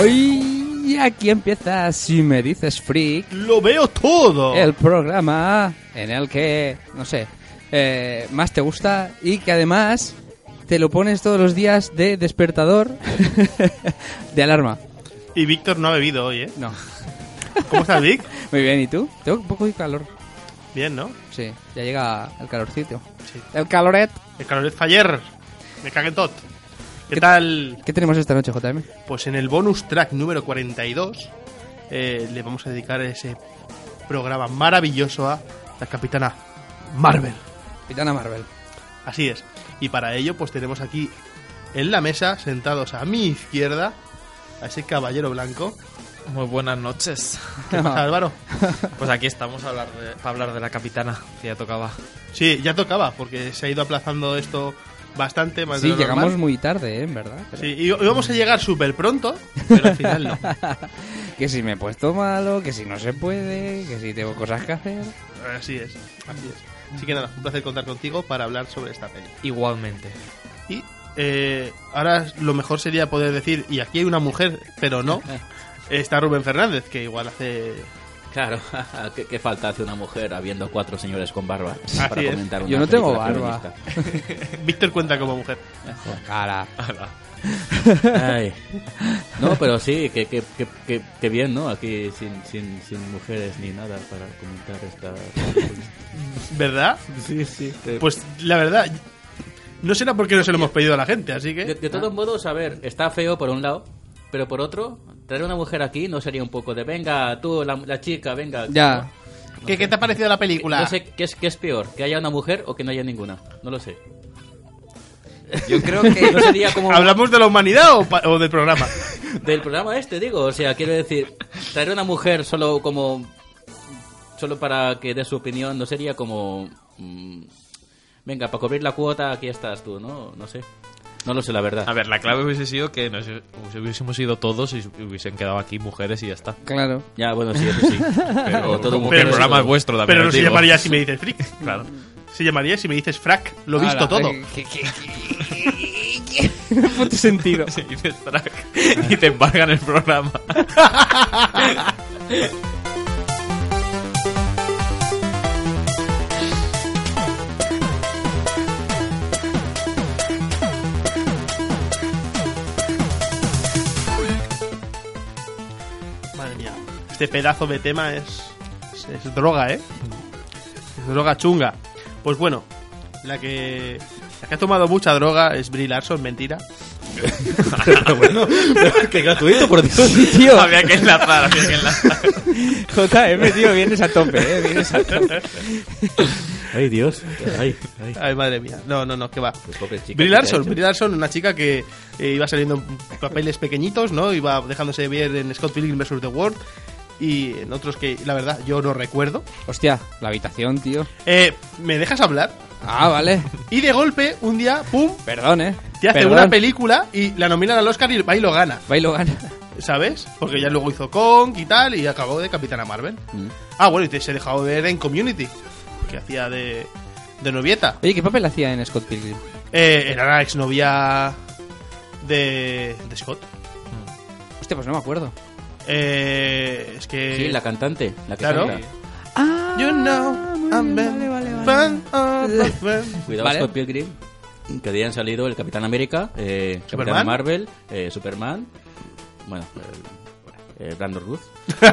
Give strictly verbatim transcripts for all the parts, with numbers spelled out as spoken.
Hoy aquí empieza Si me dices freak. ¡Lo veo todo! El programa en el que, no sé, eh, más te gusta y que además te lo pones todos los días de despertador de alarma. Y Víctor no ha bebido hoy, ¿eh? No. ¿Cómo estás, Vic? Muy bien, ¿y tú? Tengo un poco de calor. Bien, ¿no? Sí, ya llega el calorcito. Sí. El caloret. El caloret faller. Me cagué tot. ¿Qué, ¿Qué- tal? ¿Qué tenemos esta noche, J M? Pues en el bonus track número cuarenta y dos eh, le vamos a dedicar ese programa maravilloso a la Capitana Marvel. Capitana Marvel. Así es. Y para ello, pues tenemos aquí en la mesa, sentados a mi izquierda, a ese caballero blanco. Muy buenas noches. ¿Qué pasa, Álvaro? Pues aquí estamos a hablar de, para hablar de la Capitana, que ya tocaba. Sí, ya tocaba, porque se ha ido aplazando esto bastante más de Sí, lo llegamos normal. muy tarde, ¿eh? En verdad. Pero- Sí, y íbamos a llegar súper pronto, pero al final no. Que si me he puesto malo, que si no se puede, que si tengo cosas que hacer. Así es, así es. Así que nada, un placer contar contigo para hablar sobre esta peli. Igualmente. Y eh, ahora lo mejor sería poder decir, y aquí hay una mujer, pero no, está Rubén Fernández, que igual hace... Claro, ¿qué, qué falta hace una mujer habiendo cuatro señores con barba para es. comentar una Yo no tengo película barba. feminista? Víctor cuenta como mujer. Cara. Ay. No, pero sí, que, que, que, que, que bien, ¿no? Aquí sin, sin, sin mujeres ni nada para comentar esta... ¿Verdad? Sí, sí. Pues la verdad, no será porque no se lo hemos pedido a la gente, así que... De, de todos modos, a ver, está feo por un lado, pero por otro, traer una mujer aquí no sería un poco de venga, tú, la, la chica, venga. Ya. ¿no? ¿Qué, ¿Qué te ha parecido la película? No sé qué es, qué es peor, que haya una mujer o que no haya ninguna. No lo sé. Yo creo que No sería como ¿Hablamos de la humanidad o, pa- o del programa? del programa este, digo. O sea, quiero decir, traer una mujer solo como... Solo para que dé su opinión, no sería como... mm, venga, para cubrir la cuota, aquí estás tú, ¿no? No sé. No lo sé, la verdad. A ver, la clave hubiese sido que nos hubiésemos ido todos y hubiesen quedado aquí mujeres y ya está. Claro. Ya, bueno, sí, eso sí. Pero todo como mujer, que el programa todo. es vuestro también. Pero no os se digo. llamaría Si me dices freak. Claro. Se llamaría Si me dices frac. Lo he visto Ahora, todo. eh, que- que- que- No puto sentido. Si dices track y te embargan el programa. Madre mía. Este pedazo de tema es, es, es droga, ¿eh? Es droga chunga. Pues bueno, la que, la que ha tomado mucha droga es Brie Larson, mentira. Bueno, qué gratuito, por Dios. Tío, Había que enlazar, había que enlazar. J M, tío, vienes a tope, ¿eh? Vienes a tope. Ay, Dios. Ay, ay. Ay, madre mía. No, no, no, que va. Pues pobre chica, Brie ¿qué te ha Larson, hecho? Brie Larson, una chica que eh, iba saliendo en papeles pequeñitos, ¿no? Iba dejándose ver en Scott Pilgrim versus The World y en otros que, la verdad, yo no recuerdo. Hostia, la habitación, tío. Eh, ¿me dejas hablar? Ah, vale. Y de golpe, un día, ¡pum!, Perdón, ¿eh? te hace Perdón. una película y la nominan al Oscar y va y lo gana, Bailo gana. ¿sabes? Porque ya luego hizo Kong y tal y acabó de Capitana Marvel. Mm. Ah, bueno, y te, se dejó ver en Community, que hacía de, de novieta. Oye, ¿qué papel hacía en Scott Pilgrim? Eh, era la exnovia de, de Scott. Hostia, pues no me acuerdo. Eh, es que... Sí, la cantante, la que Claro. canta. Ah, You know, I'm vale, vale, vale. fan of the fan. Cuidado, Vale. Scott Pilgrim. Que habían salido el Capitán América, eh, Capitana Superman. Marvel, eh, Superman. Bueno, eh, eh, Brandon Ruth.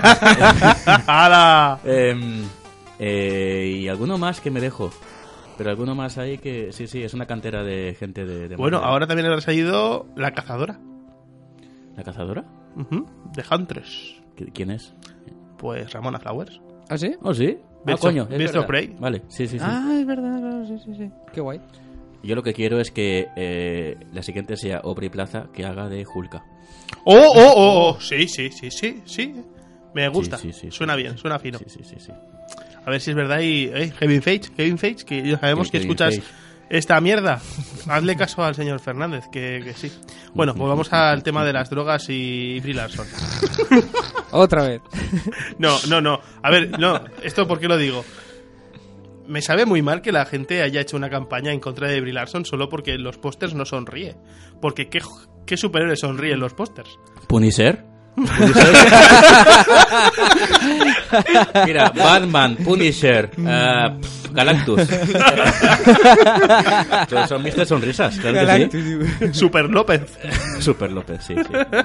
¡Hala! Eh, eh, y alguno más que me dejo. Pero alguno más ahí que. Sí, sí, es una cantera de gente de. de Bueno, Marvel. ahora también habrá salido La Cazadora. ¿La cazadora? Ujú, de Huntress. ¿Qui- ¿Quién es? Pues Ramona Flowers. ¿Ah, sí? Oh, sí. Ah, Birds of- coño. es Birds of verdad. Prey. Vale, sí, sí, sí. Ah, es verdad, claro, sí, sí, sí. Qué guay. Yo lo que quiero es que eh, la siguiente sea Aubrey Plaza que haga de Hulka. ¡Oh, oh, oh! oh! Sí, sí, sí, sí, sí. Me gusta. Sí, sí, sí, suena sí, bien, sí, suena fino. Sí, sí, sí, sí. A ver si es verdad y... Eh, Kevin Feige, Kevin Feige, que ya sabemos que Kevin escuchas Feige. esta mierda. Hazle caso al señor Fernández, que, que sí. Bueno, volvamos al tema de las drogas y Brie Larson. Otra vez. No, no, no. A ver, no. ¿Esto por qué lo digo? Me sabe muy mal que la gente haya hecho una campaña en contra de Brie Larson solo porque en los pósters no sonríe. Porque ¿qué, qué superhéroe sonríe en los pósters? ¿Punisher? Mira, Batman, Punisher, uh, Galactus. Todos son mister Sonrisas, claro Galactus, que sí. Super López. Super López, sí,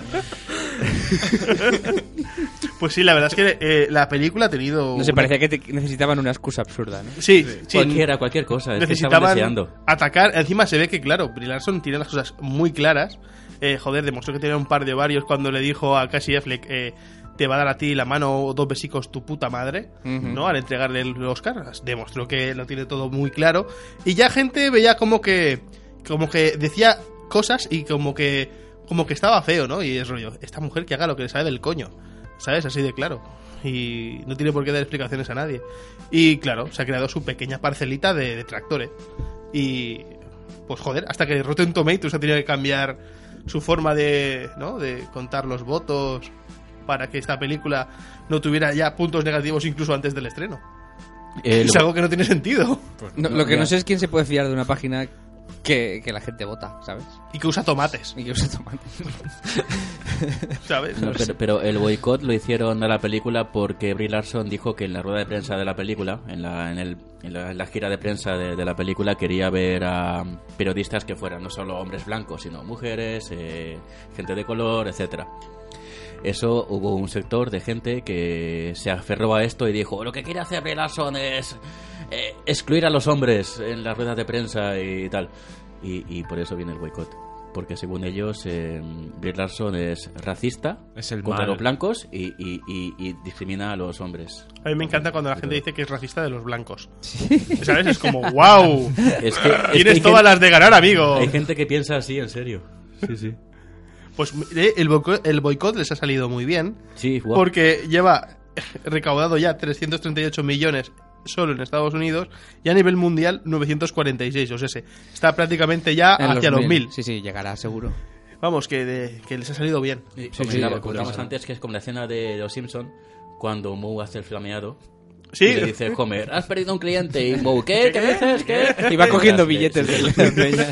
sí. Pues sí, la verdad es que eh, la película ha tenido... No sé, parecía que te- necesitaban una excusa absurda, ¿no? Sí, sí. Cualquiera, cualquier cosa. Es que estaban Necesitaban deseando. atacar. Encima se ve que, claro, Brie Larson tiene las cosas muy claras. Eh, joder, demostró que tenía un par de ovarios cuando le dijo a Casey Affleck... Eh, te va a dar a ti la mano o dos besicos tu puta madre, Ujú. ¿no? Al entregarle el Oscar. Demostró que lo tiene todo muy claro. Y ya gente veía como que... Como que decía cosas y como que... Como que estaba feo, ¿no? Y es rollo, esta mujer que haga lo que le sale del coño. ¿Sabes? Así de claro. Y no tiene por qué dar explicaciones a nadie. Y claro, se ha creado su pequeña parcelita de detractores. Y pues joder, hasta que Rotten Tomatoes ha tenido que cambiar su forma de, ¿no? de contar los votos para que esta película no tuviera ya puntos negativos incluso antes del estreno. El- Es algo que no tiene sentido. No, No, lo que ya. no sé es quién se puede fiar de una página que, que la gente vota, ¿sabes? Y que usa tomates, Y que usa tomate. ¿sabes? No, pero, pero el boicot lo hicieron a la película porque Brie Larson dijo que en la rueda de prensa de la película, en la, en el, en la, en la gira de prensa de, de la película, quería ver a periodistas que fueran no solo hombres blancos, sino mujeres, eh, gente de color, etcétera. Eso hubo un sector de gente que se aferró a esto y dijo, lo que quiere hacer Brie Larson es eh, excluir a los hombres en las ruedas de prensa y tal. Y, y por eso viene el boicot. Porque según ellos, eh, Brie Larson es racista Es el contra mal. los blancos y, y- y- y discrimina a los hombres. A mí me encanta cuando la gente dice que es racista de los blancos. ¿Sabes? Es como, wow. Es que, es que Tienes hay, todas gente, las de ganar, amigo. hay gente que piensa así, en serio. Sí, sí. Pues eh, el boicot, el boicot les ha salido muy bien. Sí, guau. Porque lleva recaudado ya trescientos treinta y ocho millones solo en Estados Unidos y a nivel mundial novecientos cuarenta y seis. O sea, se- está prácticamente ya En hacia los mil. Sí, sí, llegará seguro. Vamos, que, de- que les ha salido bien. Sí, sí, comentaba- sí, comentamos curioso. antes que es como la escena de Los Simpson cuando Moe hace el flameado Sí, y le dice Homer, has perdido un cliente y Moe, ¿qué? ¿Qué dices? ¿Qué? Y va cogiendo Sí, billetes sí, de sí. la peña.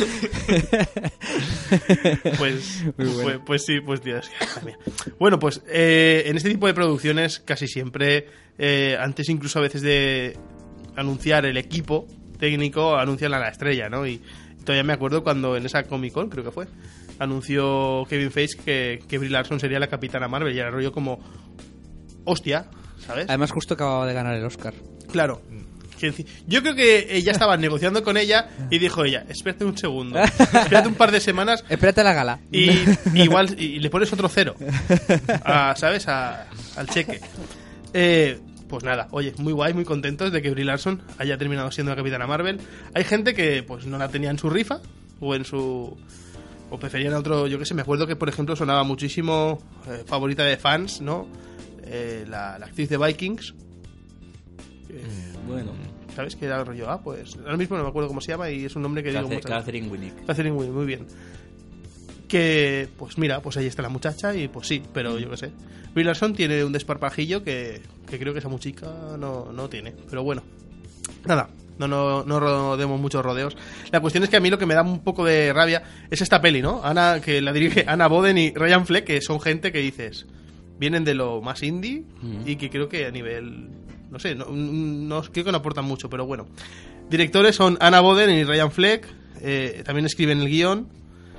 pues, Muy bueno. pues, pues sí, pues Dios. Madre mía. Bueno, pues eh, en este tipo de producciones casi siempre, eh, antes incluso a veces de anunciar el equipo técnico, anuncian a la estrella, ¿no? Y todavía me acuerdo cuando en esa Comic Con, creo que fue, anunció Kevin Feige que, que Brie Larson sería la Capitana Marvel y era rollo como, hostia, ¿sabes? Además, justo acababa de ganar el Oscar. Claro. Que enci- Yo creo que ella estaba negociando con ella y dijo ella, espérate un segundo, espérate un par de semanas Espérate a la gala. y igual y le pones otro cero, a, ¿sabes? A- al cheque. Eh, pues nada, oye, muy guay, muy contentos de que Brie Larson haya terminado siendo la Capitana Marvel. Hay gente que pues no la tenía en su rifa o en su... o preferían a otro, yo qué sé, me acuerdo que por ejemplo sonaba muchísimo eh, favorita de fans, ¿no? Eh, la, la actriz de Vikings. Bueno, ¿Sabes? Que era el rollo, ah, pues ahora mismo no me acuerdo cómo se llama y es un nombre que digo Catherine, muchas veces. Catherine Winnick. Catherine Winnick, muy bien. Que, pues mira, pues ahí está la muchacha y pues sí, pero yo qué sé. Brie Larson tiene un desparpajillo que, que creo que esa muchica no, no tiene. Pero bueno, nada, no, no, no rodemos muchos rodeos. La cuestión es que a mí lo que me da un poco de rabia es esta peli, ¿no? Ana, que la dirige Anna Boden y Ryan Fleck, que son gente que dices, vienen de lo más indie Mm. y que creo que a nivel, no sé, no, no creo que no aportan mucho, pero bueno. Directores son Anna Boden y Ryan Fleck, eh, también escriben el guión.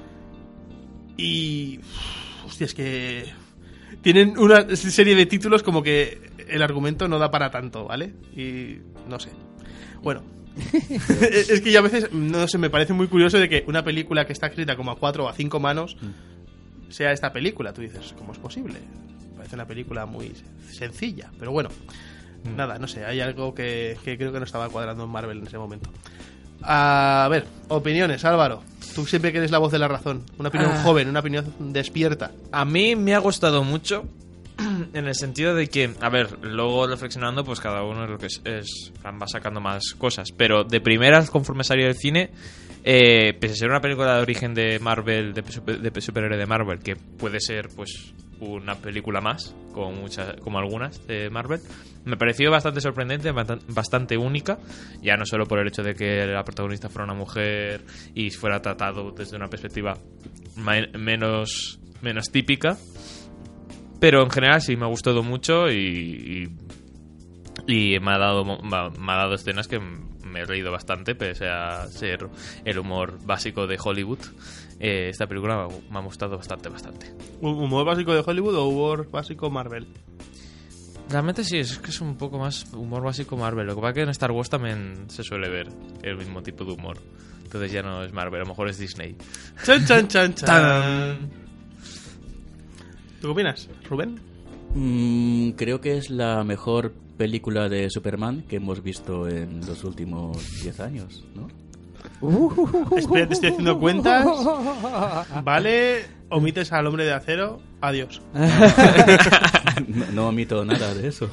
Y... Hostia, es que... Tienen una serie de títulos como que el argumento no da para tanto, ¿vale? Y... no sé. Bueno. Es que yo a veces, no sé, me parece muy curioso de que una película que está escrita como a cuatro o a cinco manos sea esta película. Tú dices, ¿cómo es posible? Parece una película muy sencilla, pero bueno. Nada, no sé, hay algo que, que creo que no estaba cuadrando en Marvel en ese momento. A ver, opiniones, Álvaro. Tú siempre que eres la voz de la razón. Una opinión Ah. joven, una opinión despierta. A mí me ha gustado mucho en el sentido de que, a ver, luego reflexionando, pues cada uno es lo que es, es va sacando más cosas. Pero de primeras, conforme salió del cine, eh, pese a ser una película de origen de Marvel, de, super- de superhéroe de Marvel, que puede ser, pues, una película más, como muchas, como algunas de Marvel, me pareció bastante sorprendente, bastan- bastante única, ya no solo por el hecho de que la protagonista fuera una mujer y fuera tratado desde una perspectiva ma- menos, menos típica, Pero en general sí me ha gustado mucho y, y, y me, ha dado, me, ha, me ha dado escenas que me he reído bastante, pese a ser el humor básico de Hollywood. Eh, esta película me ha gustado bastante, bastante. ¿Humor básico de Hollywood o humor básico Marvel? Realmente sí, es que es un poco más humor básico Marvel. Lo que pasa es que en Star Wars también se suele ver el mismo tipo de humor. Entonces ya no es Marvel, a lo mejor es Disney. Chan, chan, chan, chan. ¿Tú qué opinas, Rubén? Mm, creo que es la mejor película de Superman que hemos visto en los últimos diez años, ¿no? Espera, te estoy haciendo cuentas. Vale, omites al Hombre de Acero. Adiós. No, no omito nada de eso.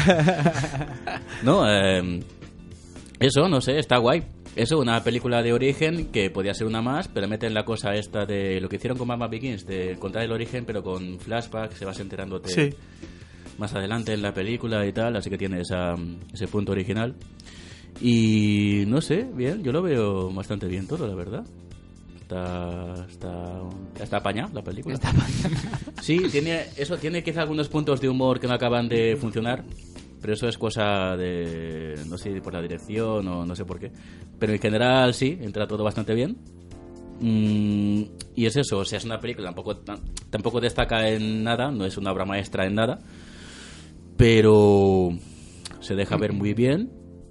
No, eh, eso, no sé, está guay. Eso, una película de origen que podía ser una más, pero meten la cosa esta de lo que hicieron con Batman Begins, de contar el origen, pero con flashbacks, se vas enterándote Sí. más adelante en la película y tal, así que tiene esa, ese punto original. Y no sé, bien, yo lo veo bastante bien todo, la verdad. Está, está, está apañada la película. Está apañada. Sí, tiene, eso tiene quizá algunos puntos de humor que no acaban de funcionar, pero eso es cosa de, no sé, por la dirección o no sé por qué. Pero en general sí, entra todo bastante bien. Mm, y es eso, o sea, es una película, tampoco, tampoco destaca en nada, no es una obra maestra en nada, pero se deja ver muy bien.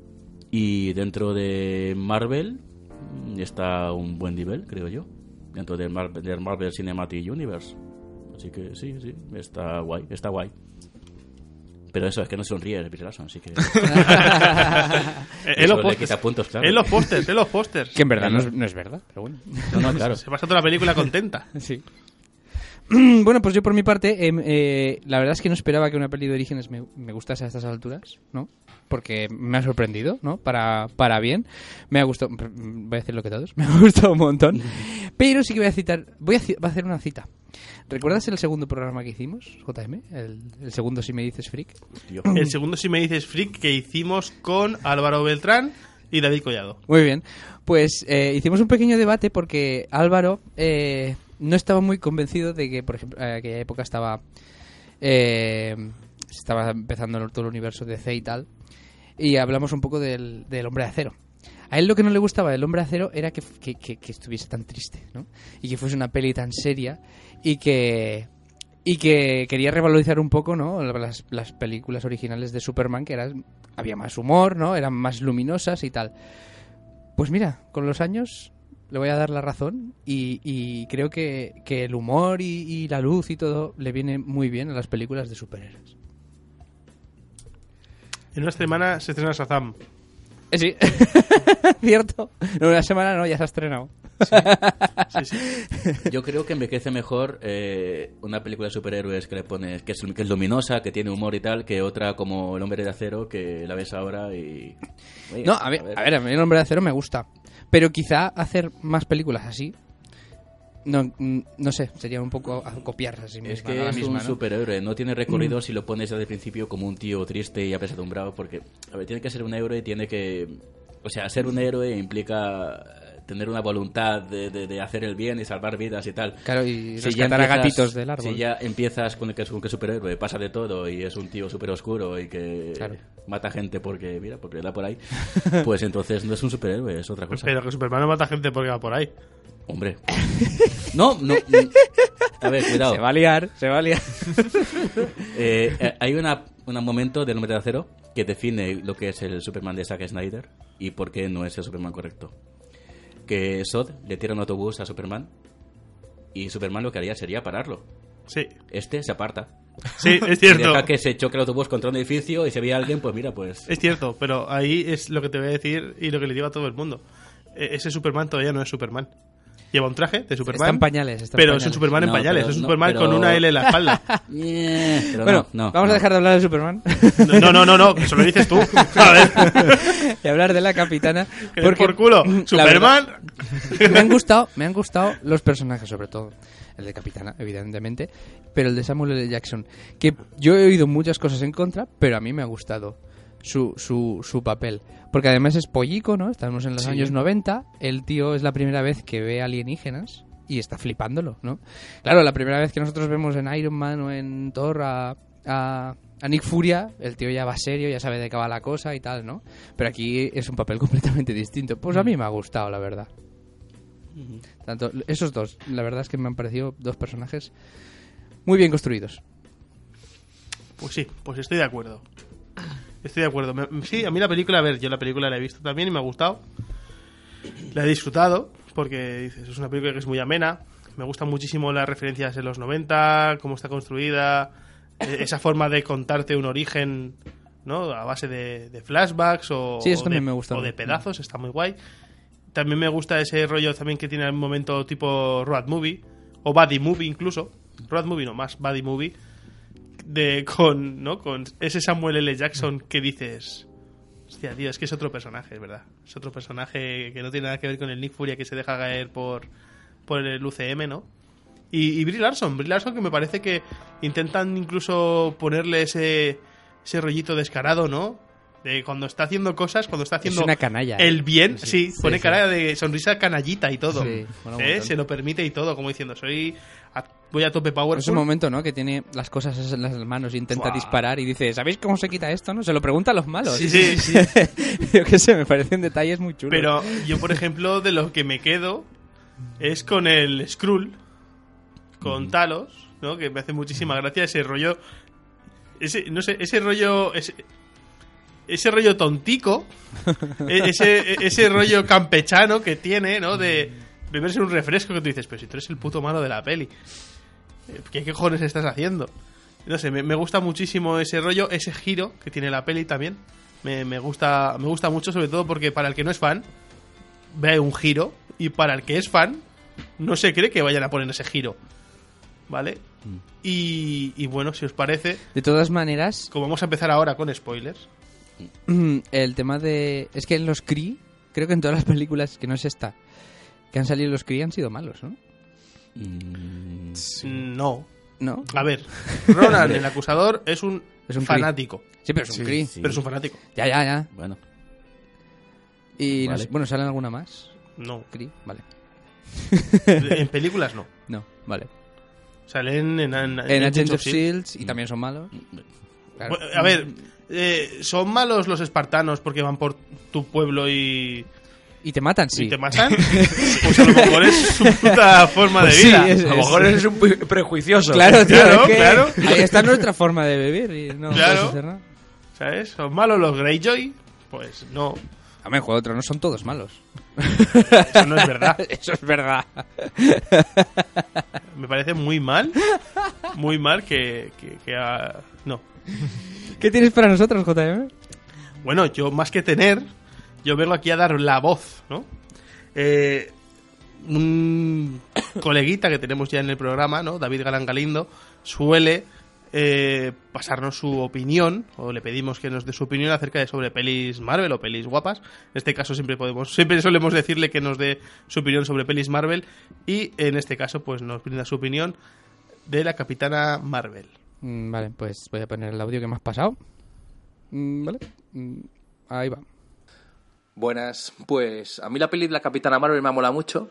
Y dentro de Marvel está a un buen nivel, creo yo. Dentro del Marvel, del Marvel Cinematic Universe. Así que sí, sí, está guay, está guay. Pero eso, es que no sonríe el Peter Larson, así que... En los le pósters. quita puntos, claro. En los pósters, en los pósters. Que en verdad no es, no es verdad, pero bueno. No, no, claro. Se pasa toda la película contenta. Sí. Bueno, pues yo por mi parte, eh, eh, la verdad es que no esperaba que una peli de Orígenes me, me gustase a estas alturas, ¿no? Porque me ha sorprendido, ¿no? Para, para bien. Me ha gustado, voy a decir lo que todos, me ha gustado un montón. Pero sí que voy a citar, voy a, voy a hacer una cita. ¿Recuerdas el segundo programa que hicimos, J M? El, el segundo Si me dices freak. Tío. El segundo Si me dices freak que hicimos con Álvaro Beltrán y David Collado. Muy bien. Pues eh, hicimos un pequeño debate porque Álvaro eh, no estaba muy convencido de que, por ejemplo, en aquella época estaba eh, estaba empezando todo el universo de D C y tal, y hablamos un poco del, del Hombre de Acero. A él lo que no le gustaba del Hombre de Acero era que, que, que, que estuviese tan triste, ¿no? Y que fuese una peli tan seria y que y que quería revalorizar un poco, ¿no? Las, las películas originales de Superman, que eran, había más humor, ¿no? Eran más luminosas y tal. Pues mira, con los años le voy a dar la razón y, y creo que, que el humor y, y la luz y todo le viene muy bien a las películas de superhéroes. En una semana se estrena Shazam. Eh, sí, cierto. En una semana no, ya se ha estrenado. Sí, sí. Yo creo que envejece mejor eh, una película de superhéroes que le pones que es, que es luminosa, que tiene humor y tal, que otra como El Hombre de Acero, que la ves ahora y... Oye, No, a ver, a ver, a mí El Hombre de Acero me gusta. Pero quizá hacer más películas así, no, no sé, sería un poco a copiar así misma, Es que a la es misma, un ¿no? superhéroe, no tiene recorrido si lo pones desde el principio como un tío triste y apesadumbrado, porque, a ver, tiene que ser un héroe y tiene que... O sea, ser un héroe implica tener una voluntad de, de, de hacer el bien y salvar vidas y tal. Claro, y Si ya rescatar a empiezas- gatitos del árbol. Si ya empiezas con que es un que es superhéroe, pasa de todo y es un tío súper oscuro y que Claro. mata gente porque, mira, porque da por ahí, pues entonces no es un superhéroe, es otra cosa. Pero que Superman no mata gente porque va por ahí. Hombre. No, no. no. A ver, cuidado. Se va a liar, se va a liar. Eh, eh, hay una, un momento del Hombre de Acero que define lo que es el Superman de Zack Snyder y por qué no es el Superman correcto. Que Zod le tira un autobús a Superman y Superman lo que haría sería pararlo. Sí, Este se aparta. sí, es Y cierto. deja que se choque el autobús contra un edificio y se ve a alguien, pues mira, pues... Es cierto, pero ahí es lo que te voy a decir y lo que le digo a todo el mundo. E- Ese Superman todavía no es Superman. Lleva un traje de Superman. Está en pañales, está en pero pañales. es un Superman en No, pañales. pero Es un no, Superman pero- con una L en la espalda. Eh, pero Bueno, no, no, vamos no. a dejar de hablar de Superman No, no, no, no, que eso lo dices tú. A ver, y hablar de la Capitana. que des por culo. la Superman. verdad, me han gustado, me han gustado los personajes, sobre todo el de Capitana, evidentemente, pero el de Samuel L. Jackson, que yo he oído muchas cosas en contra, pero a mí me ha gustado su, su, su papel. Porque además es pollico, ¿no? Estamos en los Sí. años noventa, el tío es la primera vez que ve alienígenas y está flipándolo, ¿no? Claro, la primera vez que nosotros vemos en Iron Man o en Thor a, a, a Nick Furia, el tío ya va serio, ya sabe de qué va la cosa y tal, ¿no? Pero aquí es un papel completamente distinto. Pues a mí me ha gustado, la verdad. Tanto esos dos, la verdad es que me han parecido dos personajes muy bien construidos. Pues sí, pues estoy de acuerdo. Estoy de acuerdo. Me, sí, a mí la película, a ver, yo la película la he visto también y me ha gustado. La he disfrutado porque dices, es una película que es muy amena. Me gustan muchísimo las referencias en los noventa, cómo está construida, esa forma de contarte un origen, ¿no? A base de, de flashbacks o, sí, eso o, también de, me gusta. o de pedazos, está muy guay. También me gusta ese rollo también que tiene un momento tipo road movie o buddy movie incluso. Road movie no, más buddy movie. De, con, ¿no? Con ese Samuel L. Jackson que dices... Hostia, tío, es que es otro personaje, es verdad. Es otro personaje que no tiene nada que ver con el Nick Furia que se deja caer por, por el U C M, ¿no? Y, y Brie Larson, Brie Larson que me parece que intentan incluso ponerle ese, ese rollito descarado, ¿no? De cuando está haciendo cosas, cuando está haciendo es una canalla, el ¿eh? bien, sí, sí pone sí. cara de sonrisa canallita y todo. Sí, bueno, ¿eh? Se lo permite y todo, como diciendo, soy a, voy a tope power. Es un momento, ¿no? Que tiene las cosas en las manos y intenta Buah. disparar y dice, ¿sabéis cómo se quita esto? ¿No? Se lo pregunta a los malos. Sí, sí, sí. Yo qué sé, me parecen detalles muy chulos. Pero yo, por ejemplo, de lo que me quedo es con el Skrull, con Talos, ¿no? Que me hace muchísima gracia ese rollo, ese, no sé, ese rollo, ese, ese rollo tontico, ese, ese rollo campechano que tiene, ¿no? De beberse un refresco que tú dices, pero si tú eres el puto malo de la peli, ¿qué cojones estás haciendo? No sé, me, me gusta muchísimo ese rollo, ese giro que tiene la peli también. Me, me gusta, me gusta mucho, sobre todo porque para el que no es fan, ve un giro, y para el que es fan, no se cree que vayan a poner ese giro. ¿Vale? Mm. Y, y bueno, si os parece... De todas maneras... Como vamos a empezar ahora con spoilers... El tema de... Es que en los Kree, creo que en todas las películas, que no es esta, que han salido los Kree han sido malos, ¿no? Mm, sí. No. ¿No? A ver, Ronan, el acusador, es un, es un fanático. Kree. Sí, pero es un sí, Kree. sí. Pero es un fanático. Ya, ya, ya. Bueno. Y, Vale. no sé, bueno, ¿salen alguna más? No. Kree, vale. En películas no. No, vale. Salen en, en, en, En Agents of of Shield. Shield y también son malos. Claro. Bueno, a ver, eh, ¿son malos los espartanos porque van por tu pueblo y... Y te matan, sí. ¿Y te matan? Pues a lo mejor es su puta forma Pues de sí, vida. es- A lo mejor eres un pre- prejuicioso. Claro, tío, Claro, es que claro. ahí está nuestra forma de vivir y no Claro. puedes hacer nada. ¿Sabes? ¿Son malos los Greyjoy? Pues no. A ver, Juego de Tronos son todos malos. Eso no es verdad. Eso es verdad. Me parece muy mal. Muy mal que... que, que ah, no. ¿Qué tienes para nosotros, J M? Bueno, yo más que tener, yo vengo aquí a dar la voz, ¿no? Eh, un coleguita que tenemos ya en el programa, ¿no? David Galán Galindo, suele eh, pasarnos su opinión, o le pedimos que nos dé su opinión acerca de sobre pelis Marvel o pelis guapas. En este caso siempre podemos, siempre solemos decirle que nos dé su opinión sobre pelis Marvel, y en este caso pues nos brinda su opinión de la Capitana Marvel. Mm, Vale, pues voy a poner el audio que me has pasado. Mm, Vale. Mm, Ahí va. Buenas, pues a mí la peli de la Capitana Marvel me mola mucho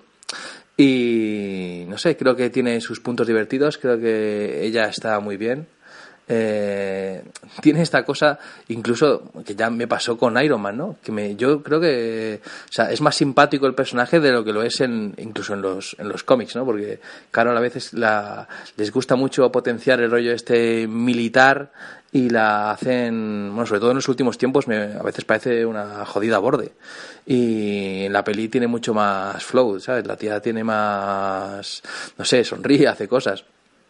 y no sé, creo que tiene sus puntos divertidos, creo que ella está muy bien. Eh, tiene esta cosa incluso que ya me pasó con Iron Man, ¿no? Que me, yo creo que, o sea, es más simpático el personaje de lo que lo es en, incluso en los en los cómics, ¿no? Porque claro, a veces la, les gusta mucho potenciar el rollo este militar y la hacen, bueno, sobre todo en los últimos tiempos me, a veces parece una jodida borde, y en la peli tiene mucho más flow, ¿sabes? La tía tiene más, no sé, sonríe, hace cosas.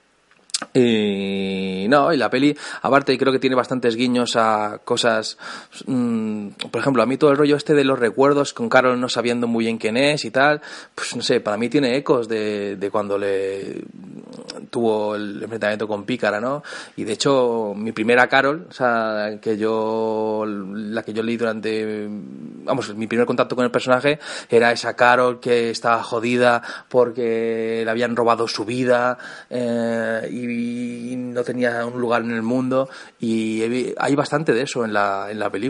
Y no, y la peli aparte creo que tiene bastantes guiños a cosas, mmm, por ejemplo, a mí todo el rollo este de los recuerdos con Carol no sabiendo muy bien quién es y tal, pues no sé, para mí tiene ecos de, de cuando le tuvo el enfrentamiento con Pícara, ¿no? Y de hecho mi primera Carol, o sea, que yo la que yo leí durante, vamos, mi primer contacto con el personaje era esa Carol que estaba jodida porque le habían robado su vida, eh, y y no tenía un lugar en el mundo, y hay bastante de eso en la en la película.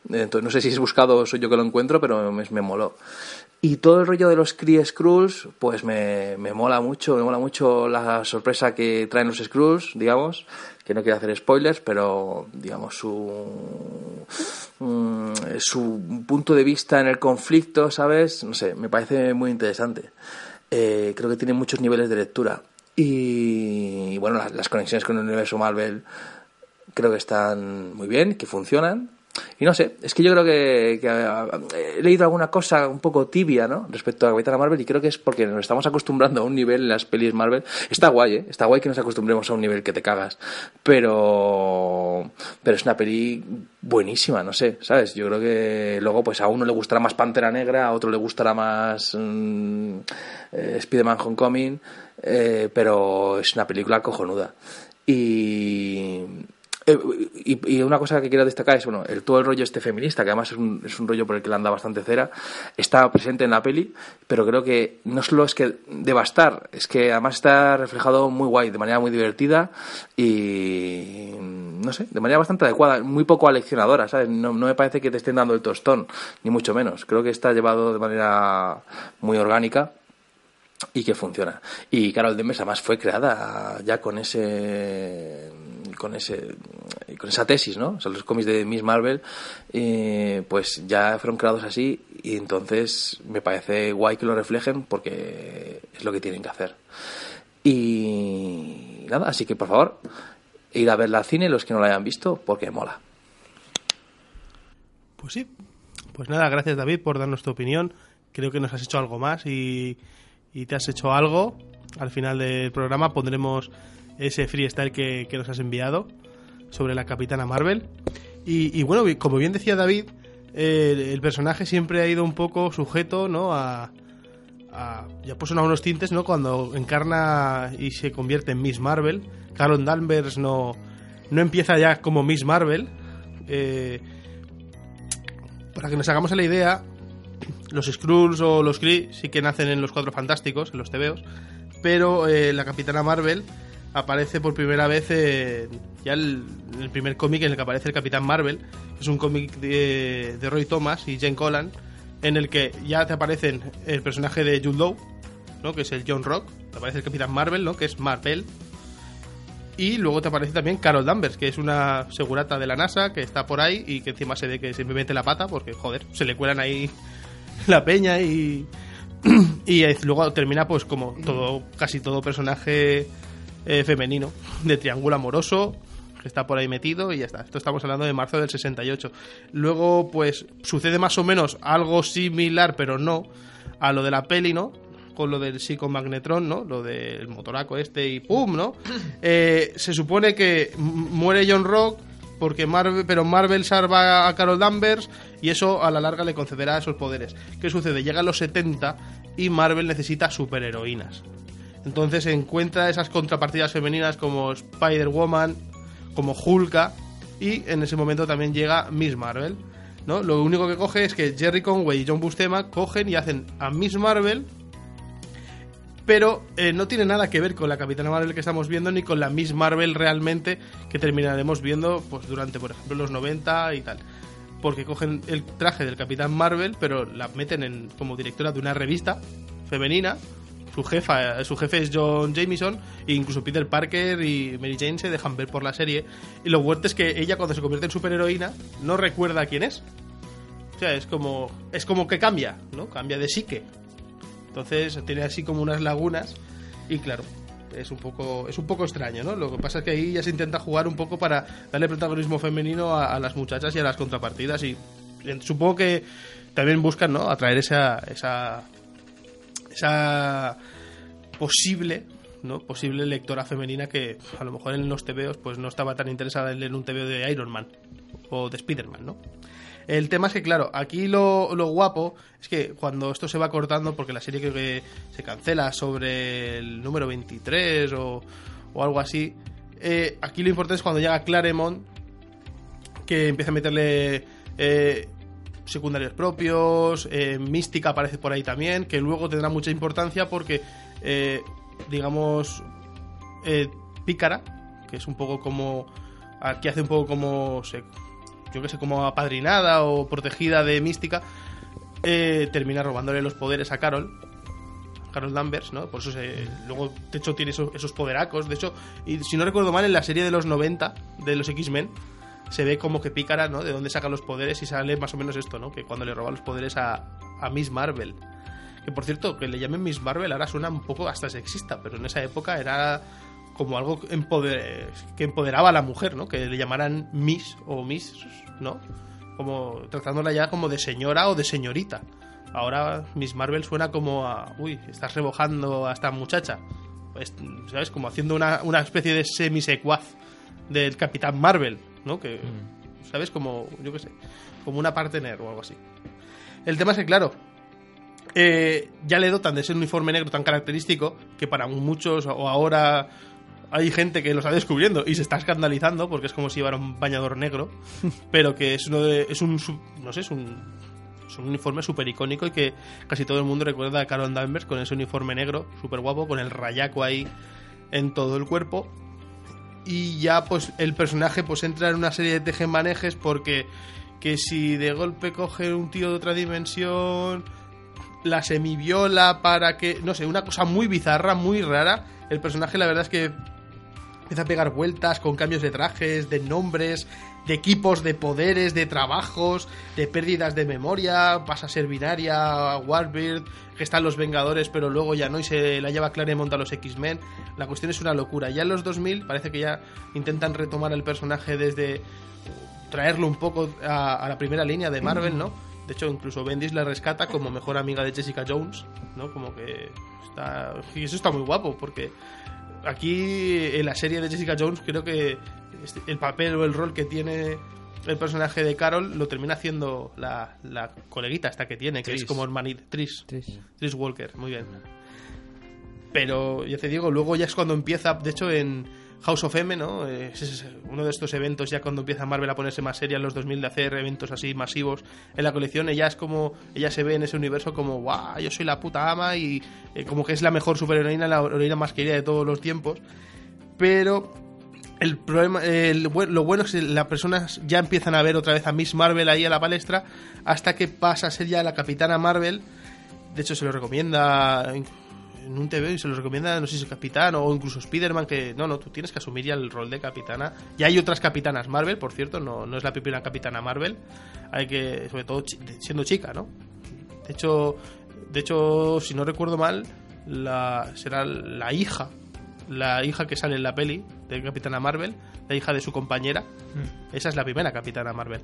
Entonces, no sé si es buscado o soy yo que lo encuentro, pero me, me moló. Y todo el rollo de los Kree Skrulls, pues me, me mola mucho, me mola mucho la sorpresa que traen los Skrulls, digamos, que no quiero hacer spoilers, pero digamos su mm, su punto de vista en el conflicto, ¿sabes? No sé, me parece muy interesante. Eh, creo que tiene muchos niveles de lectura. Y, y bueno, las, las conexiones con el universo Marvel creo que están muy bien, que funcionan. Y no sé, es que yo creo que, que he leído alguna cosa un poco tibia, ¿no?, respecto a Capitana Marvel, y creo que es porque nos estamos acostumbrando a un nivel en las pelis Marvel. Está guay, ¿eh? Está guay que nos acostumbremos a un nivel que te cagas, pero pero es una peli buenísima, no sé, ¿sabes? Yo creo que luego pues a uno le gustará más Pantera Negra, a otro le gustará más mmm, eh, Spider-Man Homecoming, eh, pero es una película cojonuda. Y... Y, y una cosa que quiero destacar es, bueno, el, todo el rollo este feminista, que además es un, es un rollo por el que le anda bastante cera, está presente en la peli, pero creo que no solo es que deba estar, es que además está reflejado muy guay, de manera muy divertida y, no sé, de manera bastante adecuada, muy poco aleccionadora, ¿sabes? No, no me parece que te estén dando el tostón, ni mucho menos. Creo que está llevado de manera muy orgánica y que funciona. Y Carol Danvers además fue creada ya con ese con ese con esa tesis, ¿no? O sea, los cómics de Miss Marvel eh, pues ya fueron creados así, y entonces me parece guay que lo reflejen porque es lo que tienen que hacer. Y nada, así que por favor, ir a verla al cine los que no la hayan visto, porque mola. Pues sí. Pues nada, gracias David por darnos tu opinión. Creo que nos has hecho algo más y y te has hecho algo. Al final del programa pondremos ese freestyle que, que nos has enviado sobre la Capitana Marvel. Y, y bueno, como bien decía David, eh, el personaje siempre ha ido un poco sujeto, ¿no?, a, a ya pues son unos tintes, ¿no?, cuando encarna y se convierte en Miss Marvel. Carol Danvers no, no empieza ya como Miss Marvel. Eh, para que nos hagamos la idea, los Skrulls o los Kree sí que nacen en los Cuatro Fantásticos, en los tebeos, pero eh, la Capitana Marvel aparece por primera vez eh, ya el, el primer cómic en el que aparece el Capitán Marvel. Es un cómic de, de Roy Thomas y Jen Collan, en el que ya te aparecen el personaje de Jude Law, ¿no?, que es el John Rock, te aparece el Capitán Marvel, ¿no?, que es Marvel, y luego te aparece también Carol Danvers, que es una segurata de la NASA que está por ahí y que encima se ve que se me mete la pata porque, joder, se le cuelan ahí la peña y y luego termina pues como todo, casi todo personaje eh, femenino de triángulo amoroso que está por ahí metido, y ya está. Esto estamos hablando de marzo del sesenta y ocho. Luego pues sucede más o menos algo similar, pero no a lo de la peli, ¿no?, con lo del psicomagnetron, ¿no?, lo del motoraco este y pum, ¿no? Eh, se supone que muere John Rock porque Marvel, pero Marvel salva a Carol Danvers y eso a la larga le concederá esos poderes. ¿Qué sucede? Llegan los setenta y Marvel necesita superheroínas. Entonces encuentra esas contrapartidas femeninas como Spider-Woman, como Hulka, y en ese momento también llega Miss Marvel, ¿no? Lo único que coge es que Jerry Conway y John Buscema cogen y hacen a Miss Marvel, pero eh, no tiene nada que ver con la Capitana Marvel que estamos viendo, ni con la Miss Marvel realmente que terminaremos viendo pues durante, por ejemplo, los noventa y tal. Porque cogen el traje del Capitán Marvel, pero la meten en, como directora de una revista femenina. Su jefa, su jefe es John Jameson, e incluso Peter Parker y Mary Jane se dejan ver por la serie. Y lo fuerte es que ella, cuando se convierte en superheroína, no recuerda quién es. O sea, es como, es como que cambia, ¿no? Cambia de psique. Entonces tiene así como unas lagunas y claro, es un poco es un poco extraño, ¿no? Lo que pasa es que ahí ya se intenta jugar un poco para darle protagonismo femenino a, a las muchachas y a las contrapartidas, y supongo que también buscan, ¿no?, atraer esa esa esa posible, ¿no?, posible lectora femenina que a lo mejor en los tebeos pues no estaba tan interesada en leer un tebeo de Iron Man o de Spider-Man, ¿no? El tema es que, claro, aquí lo, lo guapo es que cuando esto se va cortando, porque la serie creo que se cancela sobre el número veintitrés o, o algo así, eh, aquí lo importante es cuando llega Claremont, que empieza a meterle eh, secundarios propios, eh, Mística aparece por ahí también, que luego tendrá mucha importancia porque, eh, digamos, eh, Pícara, que es un poco como... Aquí hace un poco como... Se, yo que sé, como apadrinada o protegida de Mística, eh, termina robándole los poderes a Carol. Carol Danvers, ¿no? Por eso se, luego, de hecho, tiene esos, esos poderacos. De hecho, y si no recuerdo mal, en la serie de los noventa de los X-Men se ve como que Pícara, ¿no? De dónde saca los poderes y sale más o menos esto, ¿no? Que cuando le roba los poderes a, a Miss Marvel. Que por cierto, que le llamen Miss Marvel ahora suena un poco hasta sexista, pero en esa época era como algo empoder, que empoderaba a la mujer, ¿no? Que le llamaran Miss o Miss, ¿no? Como tratándola ya como de señora o de señorita. Ahora Miss Marvel suena como a... Uy, estás rebojando a esta muchacha. Pues, ¿sabes? Como haciendo una, una especie de semisecuaz del Capitán Marvel, ¿no? Que, ¿sabes? Como, yo qué sé, como una partner o algo así. El tema es que, claro, eh, ya le dotan de ese uniforme negro tan característico que para muchos, o ahora hay gente que lo está descubriendo y se está escandalizando porque es como si llevara un bañador negro, pero que es uno de... Es un... No sé, es un... Es un uniforme súper icónico y que casi todo el mundo recuerda a Carol Danvers con ese uniforme negro, súper guapo, con el rayaco ahí en todo el cuerpo. Y ya pues el personaje pues entra en una serie de tejemanejes porque que si de golpe coge un tío de otra dimensión, la semiviola para que... No sé, una cosa muy bizarra, muy rara. El personaje la verdad es que empieza a pegar vueltas con cambios de trajes, de nombres, de equipos, de poderes, de trabajos, de pérdidas de memoria. Pasa a ser binaria, a Warbird, que están los Vengadores, pero luego ya no, y se la lleva Claremont a los X-Men. La cuestión es una locura. Ya en los dos mil parece que ya intentan retomar el personaje desde... traerlo un poco a, a la primera línea de Marvel, ¿no? De hecho, incluso Bendis la rescata como mejor amiga de Jessica Jones, ¿no? Como que está... Y eso está muy guapo, porque... Aquí, en la serie de Jessica Jones, creo que el papel o el rol que tiene el personaje de Carol lo termina haciendo la, la coleguita esta que tiene, que Tris. es como hermanita. Tris. Tris. Tris Walker, muy bien. Pero, ya te digo, luego ya es cuando empieza, de hecho, en House of M, ¿no? Es, es uno de estos eventos ya cuando empieza Marvel a ponerse más seria en los dos mil de hacer eventos así masivos en la colección. Ella es como, ella se ve en ese universo como, guau, yo soy la puta ama y eh, como que es la mejor superheroína, la heroína más querida de todos los tiempos. Pero el problema, el, lo bueno es que las personas ya empiezan a ver otra vez a Miss Marvel ahí a la palestra hasta que pasa a ser ya la Capitana Marvel. De hecho se lo recomienda en un T V y se lo recomienda, no sé si es Capitán o incluso Spider-Man, que no, no, tú tienes que asumir ya el rol de Capitana. Ya hay otras Capitanas Marvel, por cierto, no, no es la primera Capitana Marvel. Hay que, sobre todo chi- siendo chica, ¿no? De hecho, de hecho, si no recuerdo mal, la será la hija, la hija que sale en la peli de Capitana Marvel, la hija de su compañera. Mm. Esa es la primera Capitana Marvel.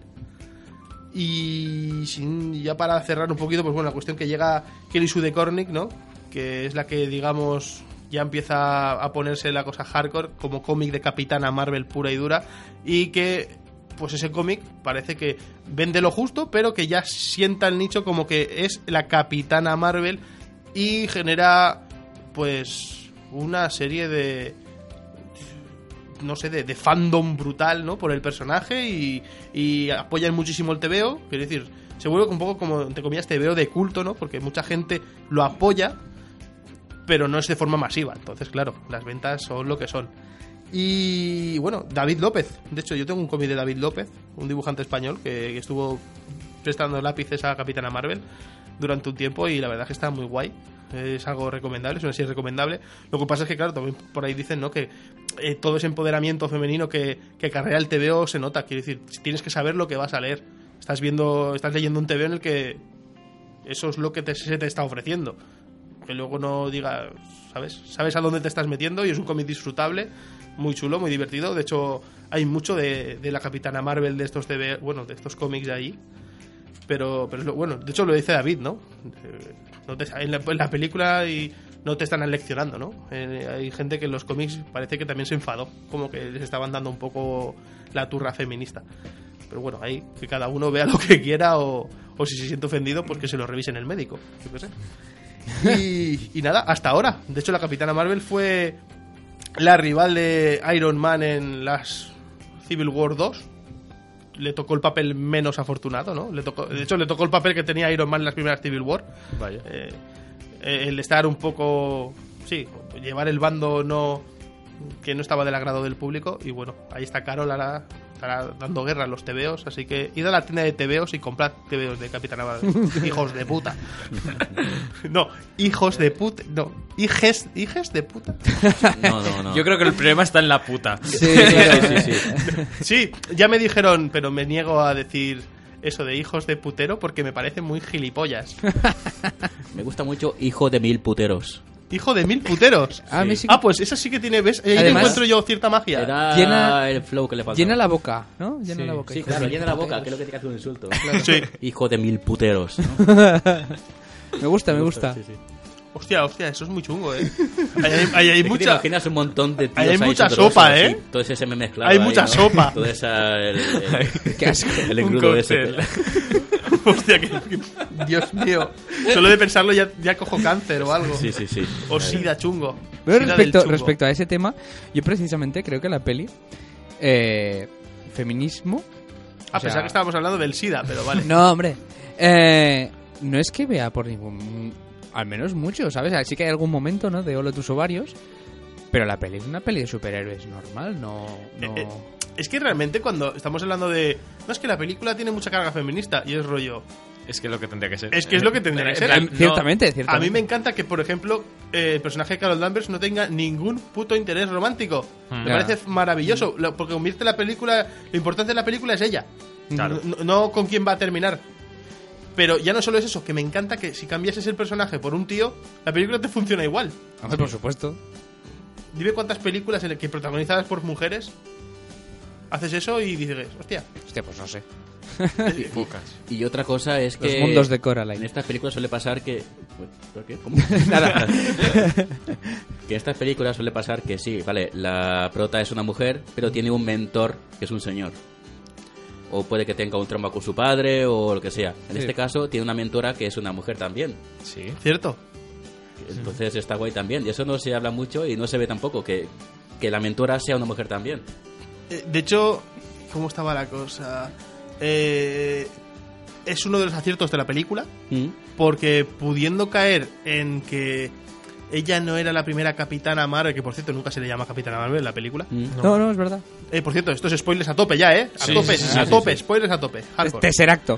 Y sin, ya para cerrar un poquito, pues bueno, la cuestión que llega Kelly Sue DeCornick, ¿no? Que es la que, digamos, ya empieza a ponerse la cosa hardcore como cómic de Capitana Marvel pura y dura, y que pues ese cómic parece que vende lo justo, pero que ya sienta el nicho como que es la Capitana Marvel y genera pues una serie de no sé, de, de fandom brutal, ¿no? Por el personaje y, y apoyan muchísimo el tebeo, quiero decir, se vuelve un poco como, entre comillas, tebeo de culto, ¿no? Porque mucha gente lo apoya, pero no es de forma masiva. Entonces, claro, las ventas son lo que son. Y bueno, David López. De hecho, yo tengo un cómic de David López, un dibujante español que, que estuvo prestando lápices a Capitana Marvel durante un tiempo y la verdad es que está muy guay. Es algo recomendable, es una serie recomendable. Lo que pasa es que, claro, también por ahí dicen, ¿no? Que eh, todo ese empoderamiento femenino que, que acarrea el tebeo se nota. Quiere decir, tienes que saber lo que vas a leer. Estás viendo, estás leyendo un tebeo en el que eso es lo que te, se te está ofreciendo. Que luego no digas, ¿sabes? Sabes a dónde te estás metiendo y es un cómic disfrutable, muy chulo, muy divertido. De hecho, hay mucho de, de la Capitana Marvel de estos T V, bueno, de estos cómics de ahí. Pero, pero es lo, bueno, de hecho lo dice David, ¿no? no te, en, la, en la película y no te están aleccionando, ¿no? Eh, hay gente que en los cómics parece que también se enfadó, como que les estaban dando un poco la turra feminista. Pero bueno, ahí que cada uno vea lo que quiera o, o si se siente ofendido, pues que se lo revisen el médico, yo qué sé. Y, y nada, hasta ahora. De hecho, la Capitana Marvel fue la rival de Iron Man en las Civil War dos. Le tocó el papel menos afortunado, ¿no? Le tocó, de hecho, le tocó el papel que tenía Iron Man en las primeras Civil War. Vaya. Eh, el estar un poco... Sí, llevar el bando no... que no estaba del agrado del público. Y bueno, ahí está Carol ahora estará dando guerra a los tebeos, así que id a la tienda de tebeos y comprad tebeos de Capitana Marvel. Hijos de puta. No, hijos de puta. No, hijes, hijes de puta. No, no, no. Yo creo que el problema está en la puta. Sí, Sí, sí, sí, sí. Sí, ya me dijeron, pero me niego a decir eso de hijos de putero porque me parece muy gilipollas. Me gusta mucho Hijo de Mil Puteros. Hijo de mil puteros. Ah, a mí sí que- Ah, pues esa sí que tiene, ¿ves? Ahí Además- encuentro yo cierta magia. Era Llena- el flow que le faltaba. Llena la boca, ¿no? Llena Sí. la boca. Sí, hijo claro, de llena la puteros. boca, que es lo que tiene que hacer un insulto. Sí. Hijo de Mil Puteros, ¿no? Me gusta, me gusta. Sí, sí. Hostia, hostia, eso es muy chungo, ¿eh? Ahí hay, ahí hay Es que te mucha... imaginas un montón de tíos Ahí hay ahí mucha sudorosos, sopa, así, ¿eh? todo ese semen mezclado Hay ahí, mucha ¿no? sopa. Todo esa... El, el, Qué asco. el Un engrudo ese. cóctel. Hostia, que, que- Dios mío. Solo de pensarlo ya, ya cojo cáncer o algo. Sí, sí, sí. O sida chungo. Pero Sida del respecto, chungo. respecto a ese tema, yo precisamente creo que la peli, eh, feminismo... Ah, o sea- pensaba que estábamos hablando del sida, pero vale. No, hombre. Eh, no es que vea por ningún... Al menos mucho, ¿sabes? Sí que hay algún momento, ¿no? De Olo tus ovarios. Pero la peli es una peli de superhéroes normal, no... no... Eh, eh, es que realmente cuando estamos hablando de... No, es que la película tiene mucha carga feminista y es rollo... Es que es lo que tendría que ser. Es que es lo que tendría que ser. En plan, Eh, ciertamente, ciertamente. A mí me encanta que, por ejemplo, eh, el personaje de Carol Danvers no tenga ningún puto interés romántico. Me Ya. parece maravilloso, lo- porque convierte la película... Lo importante de la película es ella. Claro. No, no- no con quién va a terminar. Pero ya no solo es eso, que me encanta que si cambiases el personaje por un tío, la película te funciona igual. Hombre, por supuesto. Dime cuántas películas en las que protagonizadas por mujeres haces eso y dices, hostia, Hostia, pues no sé. Pocas. Y otra cosa es Los que... mundos de Coraline. En estas películas suele pasar que... ¿Por qué? ¿Cómo? Nada. Que en estas películas suele pasar que sí, vale, la prota es una mujer, pero tiene un mentor que es un señor. O puede que tenga un trauma con su padre o lo que sea. En Sí. este caso tiene una mentora que es una mujer también. Sí. ¿cierto? Entonces está guay también. Y eso no se habla mucho y no se ve tampoco, que, que la mentora sea una mujer también. Eh, de hecho, ¿cómo estaba la cosa? Eh, es uno de los aciertos de la película, ¿Mm? porque pudiendo caer en que ella no era la primera Capitana Marvel, que por cierto nunca se le llama Capitana Marvel en la película. ¿Mm? No, no, es verdad. Eh, por cierto, estos spoilers a tope ya, ¿eh? A Sí, tope, sí, sí, a sí, tope, sí. spoilers a tope. Hardcore. Tesseracto.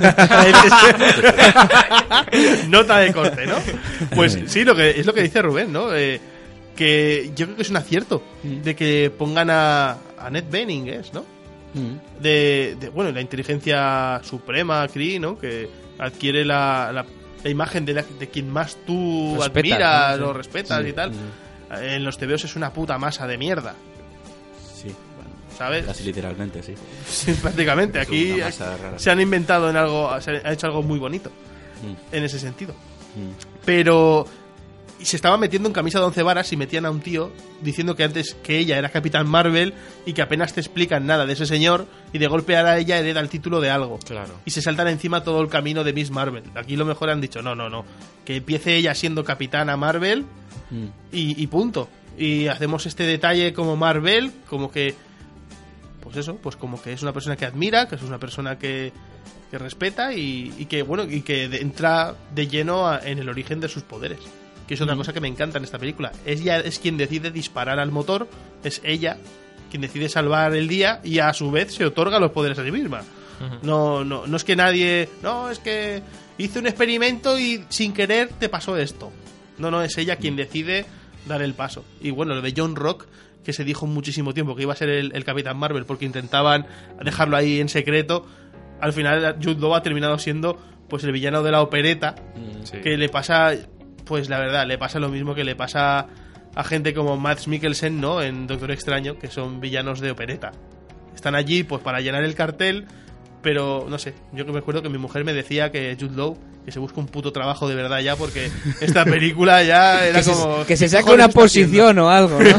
Nota de corte, ¿no? Pues sí, lo que, es lo que dice Rubén, ¿no? Eh, que yo creo que es un acierto de que pongan a, a Ned Bening, ¿es, no? ¿Mm? De, de, bueno, la inteligencia suprema, Kree, ¿no? Que adquiere la, la, la imagen de, la- de quien más tú Respetas, admiras ¿no? Sí. o respetas Sí. y tal. Mm. En los tebeos es una puta masa de mierda, Sí, bueno, ¿sabes? casi literalmente, sí. Sí, prácticamente. Es Aquí una masa rara. se han inventado en algo, se ha hecho algo muy bonito Mm. en ese sentido. Mm. Pero y se estaba metiendo en camisa de once varas y metían a un tío diciendo que antes que ella era Capitán Marvel y que apenas te explican nada de ese señor y de golpe ahora ella hereda el título de algo. Claro. Y se saltan encima todo el camino de Miss Marvel. Aquí lo mejor han dicho, no, no, no. Que empiece ella siendo Capitana Marvel Mm. y, y punto. Y hacemos este detalle como Marvel, como que... Pues eso, pues como que es una persona que admira, que es una persona que, que respeta y, y que, bueno, y que de- entra de lleno a- en el origen de sus poderes. Que es otra cosa que me encanta en esta película. Ella es quien decide disparar al motor, es ella quien decide salvar el día y a su vez se otorga los poderes a sí misma. No, no, no es que nadie... No, es que hice un experimento y sin querer te pasó esto. No, no, es ella quien decide dar el paso. Y bueno, lo de John Rock, que se dijo muchísimo tiempo que iba a ser el, el Capitán Marvel porque intentaban dejarlo ahí en secreto, al final Jude Law ha terminado siendo pues el villano de la opereta, Sí. que le pasa, pues la verdad, le pasa lo mismo que le pasa a gente como Mads Mikkelsen, ¿no? En Doctor Extraño, que son villanos de opereta. Están allí pues para llenar el cartel, pero no sé, yo que me acuerdo que mi mujer me decía que Jude Law que se busca un puto trabajo de verdad ya, porque esta película ya era Que se, como... que se ¿qué saque cojones una está posición o algo, ¿no?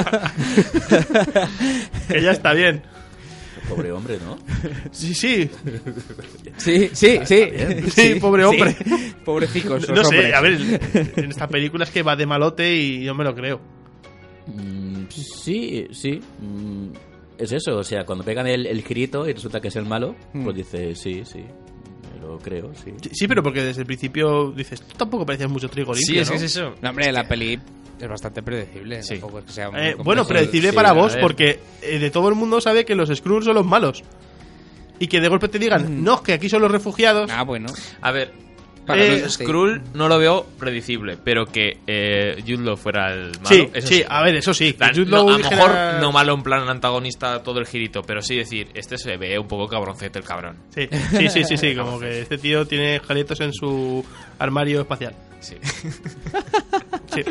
haciendo? Que ya está bien. Pobre hombre, ¿no? Sí, sí. Sí, sí, sí. Sí, pobre hombre. Sí. Pobrecicos. No los sé, hombres. a ver, en esta película es que va de malote y yo me lo creo. Mm, sí, sí. Mm, es eso, o sea, cuando pegan el, el grito y resulta que es el malo, pues dice, sí, sí, me lo creo, sí. Sí, sí, pero porque desde el principio dices, tú tampoco parecías mucho trigo limpio, Sí, es ¿no? que es eso. No, hombre, la peli es bastante predecible. Sí. Tampoco es que sea muy Eh, complejo. bueno, predecible sí, para a vos, ver. porque eh, de todo el mundo sabe que los Skrulls son los malos. Y que de golpe te digan, Mm. no, que aquí son los refugiados. Ah, bueno. A ver, Para Eh, los- sí. Skrull no lo veo predecible, pero que eh, Jude Law fuera el malo. sí, eso sí, a ver, eso sí. que Plan, Jude no, Law a lo dijera- mejor no malo en plan antagonista todo el girito, pero sí decir, este se ve un poco cabroncete el cabrón. Sí, sí, sí, sí, sí, como que este tío tiene esqueletos en su armario espacial. Sí. Sí.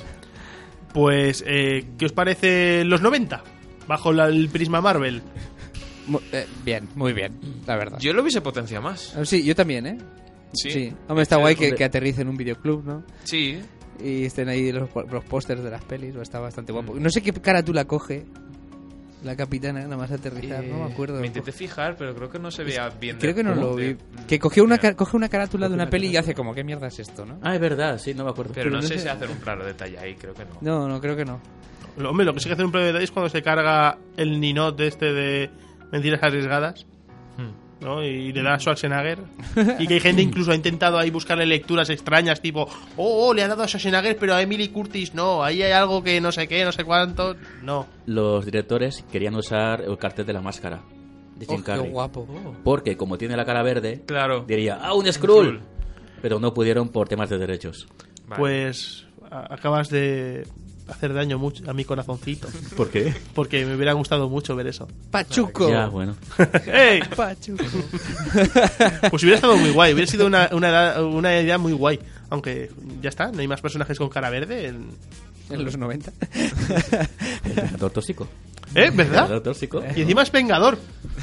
Pues, eh, ¿qué os parece los noventa? Bajo la- el prisma Marvel. Mu- eh, bien, muy bien, la verdad. Yo lo hubiese potenciado más. Ah, Sí, yo también, ¿eh? Sí. Hombre, está Sí, guay que, hombre. que aterrice en un videoclub, ¿no? Sí. Y estén ahí los, los pósters de las pelis, está bastante guapo. No sé qué carátula coge la capitana, nada más aterrizar, no me acuerdo. Me intenté fijar, pero creo que no se veía bien. Creo de- que no lo de- vi. Que cogió una, Mira. ca- coge una carátula de una una peli y carátula. hace como, ¿qué mierda es esto, no? Ah, es verdad, sí, no me acuerdo. Pero no no sé sé. si hacer un claro detalle ahí, creo que no. No, no, creo que no. Lo- Hombre, lo que sí que hace un breve detalle es cuando se carga el ninot de este de Mentiras Arriesgadas, Hmm. ¿no? Y le da a Schwarzenegger. Y que hay gente incluso ha intentado ahí buscarle lecturas extrañas, tipo, oh, oh, le ha dado a Schwarzenegger, pero a Emily Curtis no. Ahí hay algo que no sé qué, no sé cuánto. No. Los directores querían usar el cartel de la máscara de Jim Oh, qué Carrey. guapo. Porque como tiene la cara verde, Claro. diría, ah, un Skrull. Skrull. Pero no pudieron por temas de derechos. Vale. Pues a- acabas de hacer daño mucho a mi corazoncito. ¿Por qué? Porque me hubiera gustado mucho ver eso. Pachuco. Ya, bueno. ¡Ey! Pachuco. Pues hubiera estado muy guay, hubiera sido una, una, una idea muy guay. Aunque ya está, no hay más personajes con cara verde. en- En los noventa. El Vengador tóxico. ¿Eh? El ¿Verdad? Vengador tóxico. Y encima es Vengador.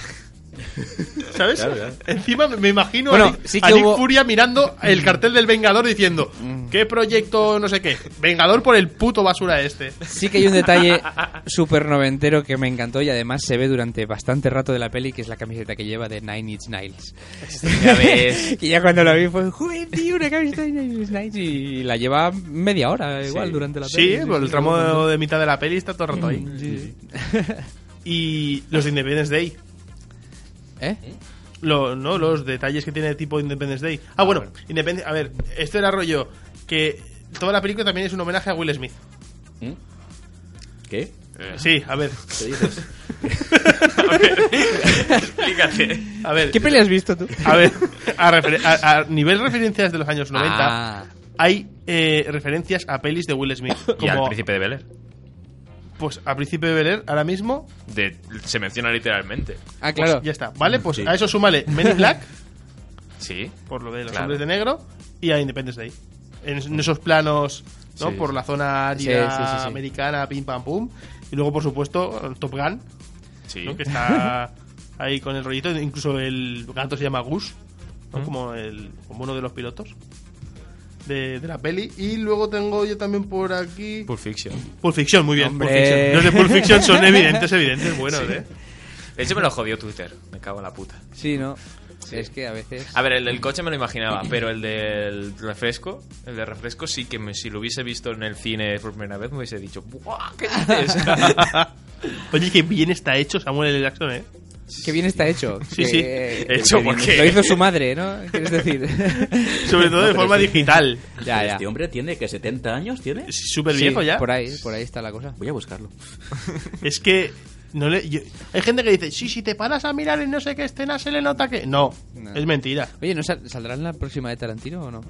¿Sabes? Claro, claro. Encima me imagino Bueno, a, Nick, sí a que Nick hubo- Furia mirando el cartel del Vengador diciendo ¿qué proyecto no sé qué? Vengador por el puto basura este. Sí que hay un detalle súper noventero que me encantó y además se ve durante bastante rato de la peli, que es la camiseta que lleva de Nine Inch Nails. Ya ves. Y ya cuando la vi fue, joder, tío, una camiseta de Nine Inch Nails. Y la lleva media hora igual Sí. durante la peli. Sí, pues el tramo de, de mitad de la peli está todo el rato ahí. Sí, sí. Y los de Independence Day. ¿Eh? Lo, no, los detalles que tiene tipo Independence Day. Ah, bueno, Independence, a ver, esto era rollo que toda la película también es un homenaje a Will Smith. ¿Mm? ¿Qué? Sí, a ver, ¿Qué dices? Explícate. a ver. ¿Qué peli has visto tú? A ver, a, refer- a- a nivel referencias de los años noventa, Ah, hay eh, referencias a pelis de Will Smith. Y al Como, príncipe de Bel-Air. pues a Príncipe de Bel-Air, ahora mismo, De, se menciona literalmente. ah, pues, claro. ya está. ¿Vale? Pues Sí. a eso súmale Men in Black, Sí. por lo de los Claro. hombres de negro, y a Independence Day. En, en esos planos, ¿no? Sí, por sí. la zona árida Sí, sí, sí, sí. americana, pim pam pum. Y luego, por supuesto, Top Gun, Sí. ¿no? Que está ahí con el rollito. Incluso el gato se llama Gus, ¿no? ¿Mm? Como, el, como uno de los pilotos de, de la peli. Y luego tengo yo también por aquí Pulp Fiction. Pulp Fiction, muy bien. Hombre. Pulp Fiction. Los de Pulp Fiction son evidentes, evidentes, buenos, Sí. ¿eh? De hecho me lo jodió Twitter. Me cago en la puta. Sí, ¿no? Es que a veces... A ver, el del coche me lo imaginaba, pero el del refresco, el de refresco sí que me- si lo hubiese visto en el cine por primera vez me hubiese dicho, ¡buah! ¿Qué dices? Oye, qué bien está hecho Samuel L. Jackson, ¿eh? Qué bien está hecho. Sí, Que- sí. Hecho, que- ¿por qué? Lo hizo su madre, ¿no? ¿Quieres decir? Sobre todo de pero forma sí. digital. ya, ya. Este hombre tiene que setenta años, ¿tiene? Es súper Sí, viejo ya. Por ahí, por ahí está la cosa. Voy a buscarlo. Es que no le, yo- hay gente que dice, sí, si te paras a mirar en no sé qué escena se le nota que... No, No. es mentira. Oye, ¿no sal- saldrá en la próxima de Tarantino o no?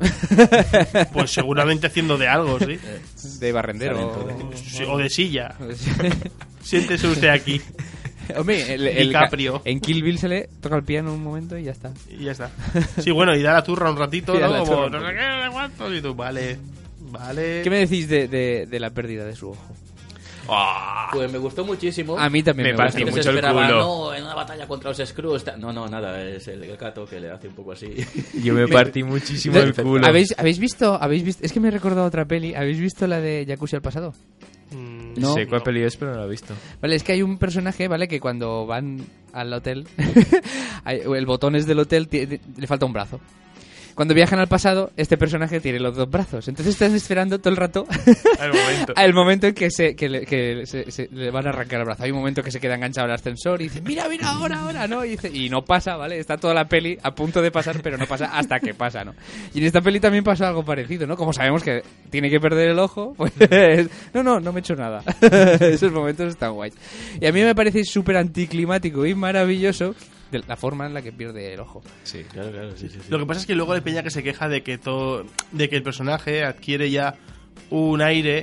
Pues seguramente haciendo de algo, sí. De barrendero. Talento Sí, o de silla. Siéntese usted aquí. Hombre, el, el DiCaprio. en Kill Bill se le toca el piano un momento y ya está. Y ya está. Sí, bueno, y da la turra un ratito, Sí, da ¿no? la Como, turra no un sé qué, no sé cuántos, y tú, vale, vale. ¿Qué me decís de, de, de la pérdida de su ojo? ¡Ah! Pues me gustó muchísimo. A mí también Me me, partió gustó. Que se mucho el esperaba, culo. no, en una batalla contra los Skrulls. ta- No, no, nada, es el, el gato que le hace un poco así. Yo me partí muchísimo el culo. ¿Habéis, ¿Habéis visto? ¿Habéis visto? Es que me he recordado otra peli. ¿Habéis visto la de Jacuzzi al pasado? Mm, No. sé cuál peli es, pero no la he visto. Vale, es que hay un personaje, ¿vale? Que cuando van al hotel, hay- el botón es del hotel, ti- le falta un brazo. Cuando viajan al pasado, este personaje tiene los dos brazos. Entonces están esperando todo el rato Al momento. al momento en que, se, que, le, que se, se- le van a arrancar el brazo. Hay un momento que se queda enganchado al ascensor y dice, mira, mira, ahora, ahora, ¿no? Y, dice, y no pasa, ¿vale? Está toda la peli a punto de pasar, pero no pasa hasta que pasa, ¿no? Y en esta peli también pasa algo parecido, ¿no? Como sabemos que tiene que perder el ojo, pues... No, no, no me he hecho nada. Esos momentos están guays. Y a mí me parece súper anticlimático y maravilloso de la forma en la que pierde el ojo. Sí. Claro, claro, sí, sí, sí. Lo que pasa es que luego hay peña que se queja de que todo, de que el personaje adquiere ya un aire,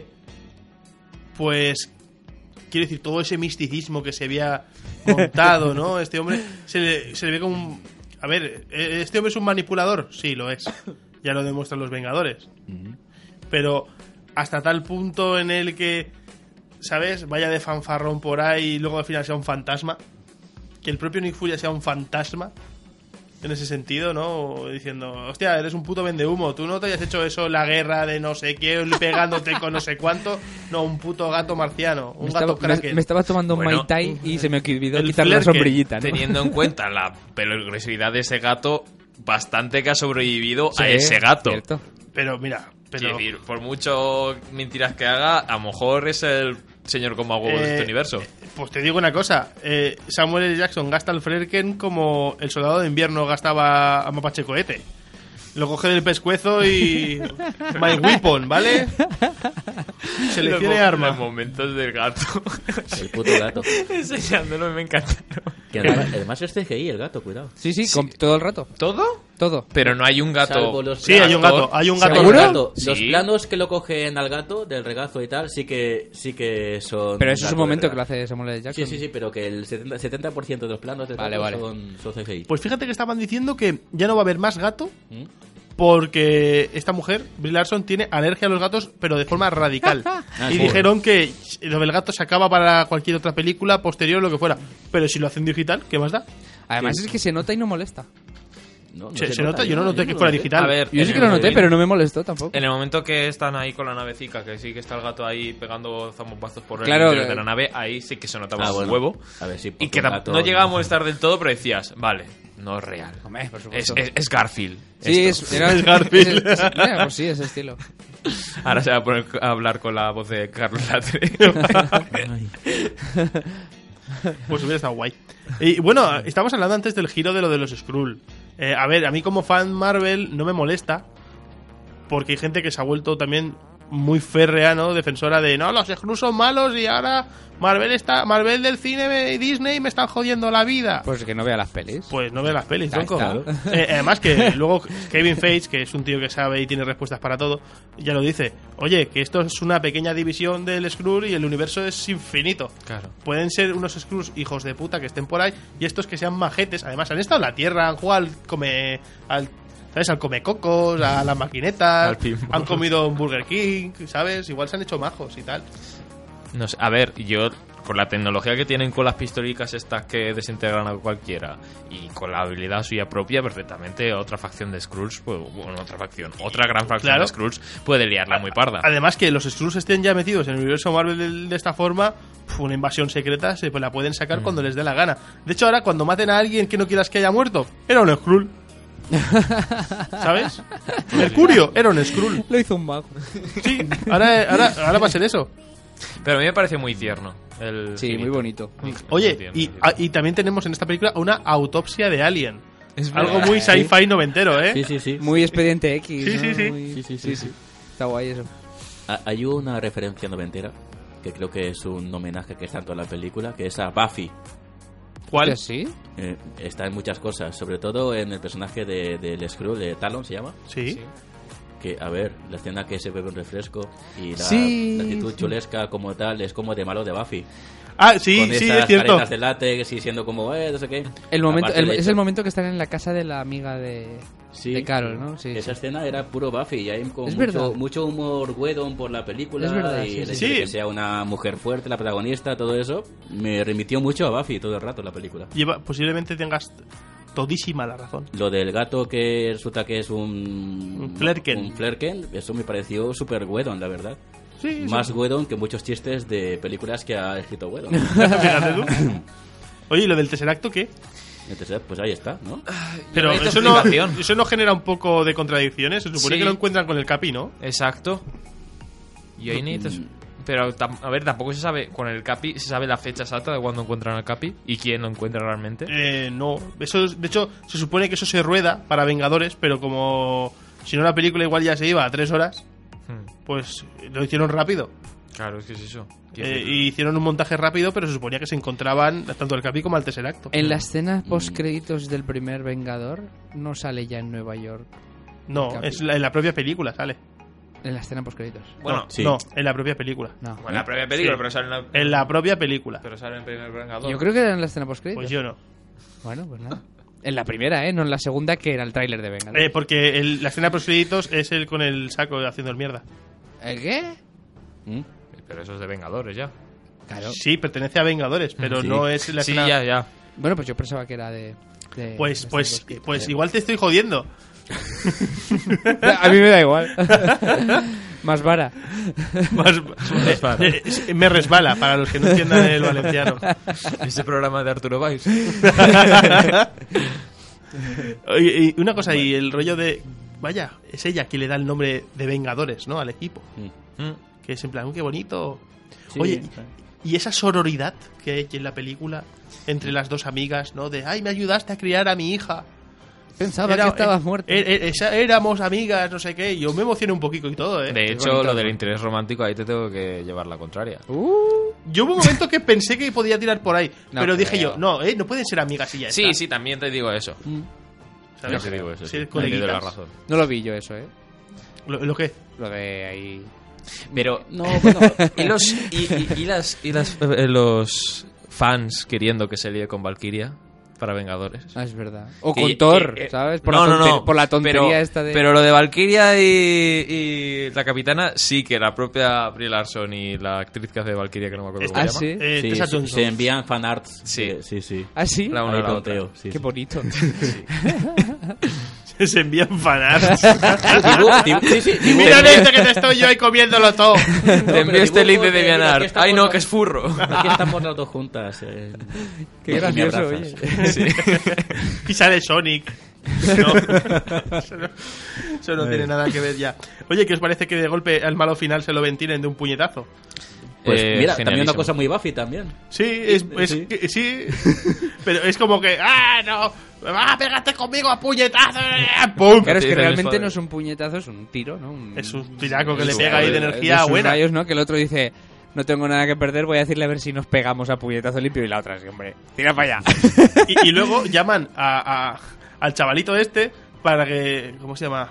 pues, quiero decir, todo ese misticismo que se había montado, ¿no? Este hombre se le, se le ve como un... A ver, ¿este hombre es un manipulador? Sí, lo es. Ya lo demuestran los Vengadores. Ujú. Pero hasta tal punto en el que, ¿sabes? Vaya de fanfarrón por ahí y luego al final sea un fantasma. Que el propio Nick Fury sea un fantasma. En ese sentido, ¿no? Diciendo, hostia, eres un puto vendehumo. Tú no te hayas hecho eso, la guerra de no sé qué, pegándote con no sé cuánto. No, un puto gato marciano. Un Me gato estaba, me, kraken. me estaba tomando Bueno, Mai Tai y se me olvidó el quitar la flerken, sombrillita, ¿no? Teniendo en cuenta la peligrosidad de ese gato, bastante que ha sobrevivido a Sí, ese gato. cierto. Pero mira, pero... Quiero decir, por mucho mentiras que haga, a lo mejor es el señor con más huevos de Eh, este universo. Pues te digo una cosa, eh, Samuel L. Jackson gasta el Flerken como el soldado de invierno gastaba a Mapache Cohete. Lo coge del pescuezo y... My weapon, ¿vale? Seleccione Los mo- arma. Los momentos del gato. El puto gato. Enseñándolo me encantaron. Que además, además es C G I el gato, cuidado. Sí, sí, con- todo el rato. ¿Todo? Todo. Pero no hay un gato. Salvo los Sí, hay un planos- gato, hay un gato. Hay un ¿Seguro? gato. Los Sí. planos que lo cogen al gato, del regazo y tal, sí que sí que son... Pero eso es gato un momento de que lo verdad. hace Samuel L. Jackson. Sí, sí, sí, pero que el setenta, setenta por ciento de los planos del Vale, gato vale. Son, son C G I. Pues fíjate que estaban diciendo que ya no va a haber más gato ¿Mm? porque esta mujer, Brie Larson, tiene alergia a los gatos, pero de forma radical. Ah, y sí. dijeron que lo del gato se acaba para cualquier otra película, posterior, lo que fuera. Pero si lo hacen digital, ¿qué más da? Además es que se nota y no molesta. No, no Se, se nota, yo no noté que lo fuera noté. digital. A ver, Yo en sí que el lo noté, momento- pero no me molestó tampoco. En el momento que están ahí con la navecica, que sí que está el gato ahí pegando zambomazos por el Claro, interior de eh. la nave, ahí sí que se notaba Ah, un bueno. huevo. A ver, sí, Y porque que un tam- gato- no llegaba a molestar del todo, pero decías, vale, no es real. Hombre, por Es, supuesto. es- es Garfield. Sí, esto. es, era, Es Garfield. es- es- mira, pues sí, ese estilo. Ahora se va a poner a hablar con la voz de Carlos Latre. Ay. Pues hubiera estado guay. Y bueno, estamos hablando antes del giro de lo de los Skrull. Eh, a ver, a mí como fan Marvel no me molesta, porque hay gente que se ha vuelto también muy férrea, ¿no? Defensora de, no, los Skrull son malos y ahora Marvel está Marvel del cine y Disney me están jodiendo la vida. Pues que no vea las pelis. Pues no ve las pelis, Ahí tronco. está. Eh, además que luego Kevin Feige, que es un tío que sabe y tiene respuestas para todo, ya lo dice. Oye, que esto es una pequeña división del Skrull y el universo es infinito. Claro. Pueden ser unos Skrulls hijos de puta que estén por ahí y estos que sean majetes. Además, han estado en la Tierra, han jugado al come... Al, ¿sabes? Al come cocos, a las maquinetas, Al pinball. han comido un Burger King, ¿sabes? Igual se han hecho majos y tal. No sé, a ver, yo con la tecnología que tienen con las pistolicas estas que desintegran a cualquiera y con la habilidad suya propia, perfectamente otra facción de Skrulls, pues, bueno, otra facción, otra gran facción Claro. de Skrulls puede liarla muy parda. Además que los Skrulls estén ya metidos en el universo Marvel de, de esta forma, pf, una invasión secreta se pues, la pueden sacar cuando les dé la gana. De hecho, ahora cuando maten a alguien que no quieras que haya muerto, era un Skrull. ¿Sabes? Mercurio era un Skrull. Lo hizo un mago. Sí, ahora, ahora, ahora va a ser eso. Pero a mí me parece muy tierno. El Sí, muy finito. bonito. Muy Oye, tierno, y, muy a- tierno. y también tenemos en esta película una autopsia de Alien. Es Algo verdad. muy sci-fi noventero, ¿eh? Sí, sí, sí. Muy Expediente X. Sí, ¿no? sí, sí. Muy- Sí, sí, sí, sí. Está guay eso. Ah, Hay una referencia noventera que creo que es un homenaje que está en toda la película, que es a Buffy. ¿Cuál? Hostia, ¿sí? Eh, está en muchas cosas, sobre todo en el personaje de, del Skrull, de Talon se llama. Sí. Que, a ver, la escena que se bebe un refresco y la, Sí, la actitud sí. chulesca como tal es como de malo de Buffy. Ah, sí, Con sí, esas es cierto. caretas de látex y siendo como, eh, no sé qué. El momento, Aparte el- de es hecho- el momento que están en la casa de la amiga de, Sí. de Carol, ¿no? Sí, Esa sí. escena era puro Buffy y hay como Es mucho, verdad. mucho humor Whedon por la película Es verdad, y sí, el sí. hecho de Sí. que sea una mujer fuerte, la protagonista, todo eso, me remitió mucho a Buffy todo el rato la película. Lleva, posiblemente tengas todísima la razón. Lo del gato que resulta que es un... Un Flerken. Un Flerken, eso me pareció súper Whedon, la verdad. Sí, Más Whedon que muchos chistes de películas que ha escrito Whedon. Fíjate tú. Oye, ¿y lo del Tesseracto qué? Entonces, pues ahí está, ¿no? Pero necesito eso no, explicación. eso no genera un poco de contradicciones. Se supone Sí. que lo encuentran con el Capi, ¿no? Exacto. Y ahí necesitas... Pero, tam- a ver, tampoco se sabe, con el Capi, se sabe la fecha exacta de cuando encuentran al Capi y quién lo encuentra realmente. Eh, no. Eso, es- de hecho, se supone que eso se rueda para Vengadores, pero como si no la película igual ya se iba a tres horas, Hmm. pues lo hicieron rápido. Claro, es que es eso. Quiero Eh, decir, y hicieron un montaje rápido, pero se suponía que se encontraban tanto el Capi como el Tesseracto. En la escena post-créditos del primer Vengador no sale ya en Nueva York. No, Capi. es la- en la propia película sale. En la escena post-créditos. Bueno, no, sí. no, en la propia película. No. bueno, la propia película, Sí. pero sale en la... En la propia película. Pero sale en el primer Vengador. Yo creo que era en la escena post-créditos. Pues yo no. Bueno, pues nada. En la primera, ¿eh? No en la segunda, que era el tráiler de Vengador. Eh, porque el- la escena post créditos es el con el saco haciendo el mierda. ¿El qué? ¿Mm? Pero eso es de Vengadores ya. Claro. Sí, pertenece a Vengadores, pero Sí. no es la Sí, escena. ya, ya. Bueno, pues yo pensaba que era de... de- Pues, de pues, escena pues post-créditos. igual te estoy jodiendo. A mí me da igual. Más vara. Más- eh, eh, me resbala, para los que no entiendan el valenciano. Ese programa de Arturo Valls. Oye, y una cosa, y el rollo de. Vaya, es ella quien le da el nombre de Vengadores, ¿no? Al equipo. Mm. Que es en plan, "Uy, qué bonito". Sí, Oye, está. y esa sororidad que hay en la película entre las dos amigas, ¿no? De, ay, me ayudaste a criar a mi hija. Pensaba Era- que estabas eh, muerto. eh, eh, esa- éramos amigas, no sé qué. Yo me emocioné un poquito y todo, ¿eh? De Qué hecho, bonito. lo del interés romántico ahí te tengo que llevar la contraria. Uh, Yo hubo un momento que pensé que podía tirar por ahí, No pero dije creo. yo, no, ¿eh? No pueden ser amigas y ya Sí, está. sí, también te digo eso. ¿Sabes? Ya te digo eso. Sí, Sí, coleguitas. Ahí te doy la razón. no lo vi yo eso, ¿eh? ¿Lo, lo qué? Lo de ahí... Pero, No, bueno, ¿y los, y, y- y las, y las, eh, los fans queriendo que se líe con Valkyria para Vengadores? Ah, es verdad. O Que- con Thor, que- eh, ¿sabes? Por, no, la no, tonter- no. por la tontería pero, esta de... Pero lo de Valkyria y, y la capitana, sí que la propia Brie Larson y la actriz que hace de Valkyria, que no me acuerdo cómo ¿Ah, se sí? llama. Eh, sí, Tessa se, Thompson. se envían fanarts. Sí. de- sí, sí. ¿Ah, sí? La una Ahí a la otra. tonteo, sí, Qué sí. bonito. Se envían fanarts. Dibu- dibu- sí, sí, dibu- Mira este que te estoy yo ahí comiéndolo todo. Te pero envío este link de dibujos de, mira, DeviantArt. aquí estamos Ay, no, los- que es furro. Aquí estamos las dos juntas. eh. Qué Y me gracioso, abrazas. oye. Sí. Y sale Sonic. No, eso no, eso no tiene nada que ver ya. Oye, ¿qué os parece que de golpe al malo final se lo ventilen de un puñetazo? Pues Eh, mira, también una genialísimo. cosa muy Buffy también. Sí, es, es- Sí. que- sí. Pero es como que, ¡ah, no! ¡Ah, pégate conmigo a puñetazo! ¡Pum! Claro, es Sí, que del realmente padre. no es un puñetazo, es un tiro, ¿no? Un- Es un tiraco que es le un- pega ahí de de energía sus buena. rayos, ¿no? Que el otro dice, no tengo nada que perder, voy a decirle a ver si nos pegamos a puñetazo limpio. Y la otra, sí, hombre, tira para allá. Y, y luego llaman a, a- al chavalito este para que. ¿Cómo se llama?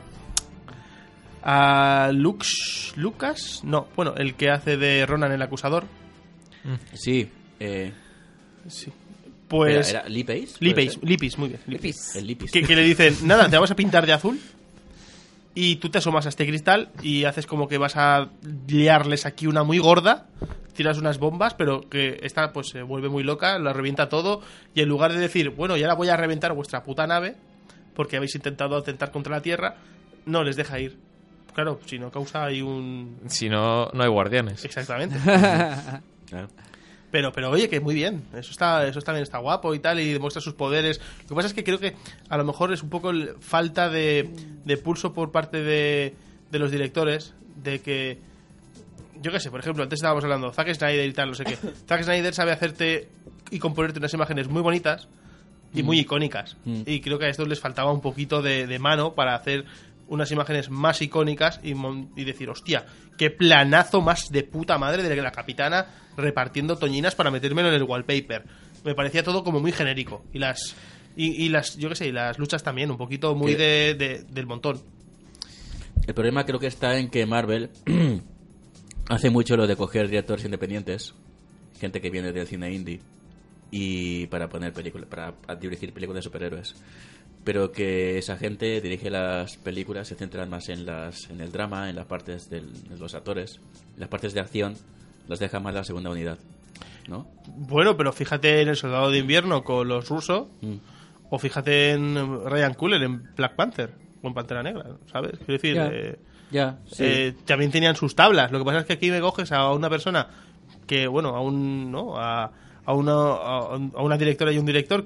A Lux. ¿Lucas? No, bueno, el que hace de Ronan el acusador. Sí. Eh, Sí. Pues. ¿Era, era Lee Pace? ¿Puede Lipis, ser? Lipis, muy bien. Lipis. El Lipis. Que, que le dicen, nada, te vamos a pintar de azul. Y tú te asomas a este cristal y haces como que vas a liarles aquí una muy gorda. Tiras unas bombas, pero que esta pues se vuelve muy loca, la revienta todo. Y en lugar de decir, bueno, ya la voy a reventar vuestra puta nave, porque habéis intentado atentar contra la Tierra, no les deja ir. Claro, si no causa ahí un. Si no, no hay guardianes. Exactamente. Claro. Pero, pero oye, que muy bien. Eso está, eso también está guapo y tal, y demuestra sus poderes. Lo que pasa es que creo que a lo mejor es un poco el- falta de, de pulso por parte de, de los directores, de que. Yo qué sé, por ejemplo, antes estábamos hablando, Zack Snyder y tal, no sé qué. Zack Snyder sabe hacerte y componerte unas imágenes muy bonitas y muy icónicas. Mm. Y creo que a estos les faltaba un poquito de, de mano para hacer unas imágenes más icónicas y, mon- y decir, hostia, qué planazo más de puta madre de la capitana repartiendo toñinas para metérmelo en el wallpaper. Me parecía todo como muy genérico. Y las, y, y las yo qué sé, y las luchas también, un poquito muy Que- de, de- del montón. El problema creo que está en que Marvel hace mucho lo de coger directores independientes, gente que viene del cine indie, y para poner películas, para dirigir películas de superhéroes. Pero que esa gente dirige las películas, se centran más en las en el drama, en las partes del- de los actores, las partes de acción las deja más la segunda unidad, ¿no? Bueno, pero fíjate en El Soldado de Invierno con los rusos, Mm. o fíjate en Ryan Coogler en Black Panther, o en Pantera Negra, ¿sabes? Quiero decir, Ya. eh, Ya, sí. eh, también tenían sus tablas. Lo que pasa es que aquí me coges a una persona que, bueno, a un, ¿no? A, a una, a, a una directora y un director que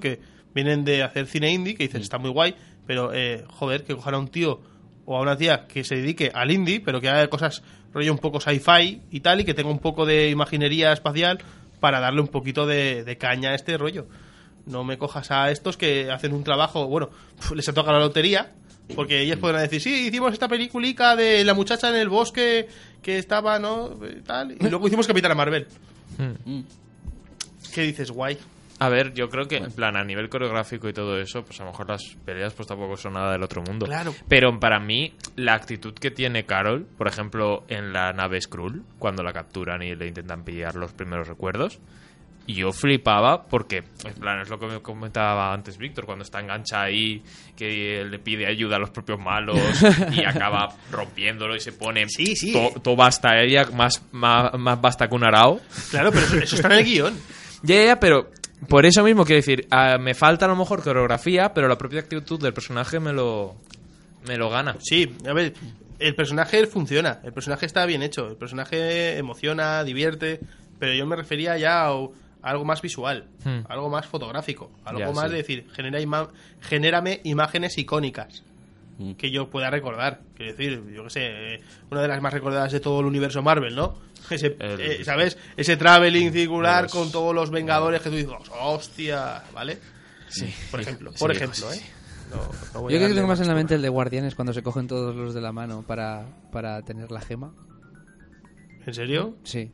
vienen de hacer cine indie, que dices, está muy guay, pero, eh, joder, que cojan a un tío o a una tía que se dedique al indie, pero que haga cosas rollo un poco sci-fi y tal, y que tenga un poco de imaginería espacial para darle un poquito de, de caña a este rollo. No me cojas a estos que hacen un trabajo, bueno, les ha tocado la lotería, porque ellas podrán decir, sí, hicimos esta peliculica de la muchacha en el bosque que estaba, ¿no? Y tal, y luego hicimos Capitana Marvel. Hmm. ¿Qué dices, guay? A ver, yo creo que en plan a nivel coreográfico y todo eso, pues a lo mejor las peleas pues tampoco son nada del otro mundo. Claro. Pero para mí la actitud que tiene Carol, por ejemplo, en la nave Skrull, cuando la capturan y le intentan pillar los primeros recuerdos, yo flipaba porque, en plan, es lo que me comentaba antes Víctor, cuando está engancha ahí, que le pide ayuda a los propios malos y acaba rompiéndolo y se pone Sí, sí. todo to basta ella, más, más, más basta que un arao. Claro, pero eso, eso está en el guión. Ya, ya, ya, pero por eso mismo quiero decir, uh, me falta a lo mejor coreografía, pero la propia actitud del personaje me lo, me lo gana. Sí, a ver, el personaje funciona, el personaje está bien hecho, el personaje emociona, divierte, pero yo me refería ya a, a algo más visual, Hmm. algo más fotográfico, algo Ya, más sí. de decir, genera ima genérame imágenes icónicas Mm. que yo pueda recordar. Quiero decir, yo qué sé, eh, una de las más recordadas de todo el universo Marvel, ¿no? Ese, El- eh, ¿sabes? Ese traveling circular los- con todos los Vengadores que tú dices, hostia, ¿vale? Sí. Por ejemplo, Sí, por sí, ejemplo, sí, ¿eh? sí. No, no voy Yo a creo que darle tengo más en la turra. mente el de Guardianes cuando se cogen todos los de la mano para, para tener la gema. ¿En serio? Sí.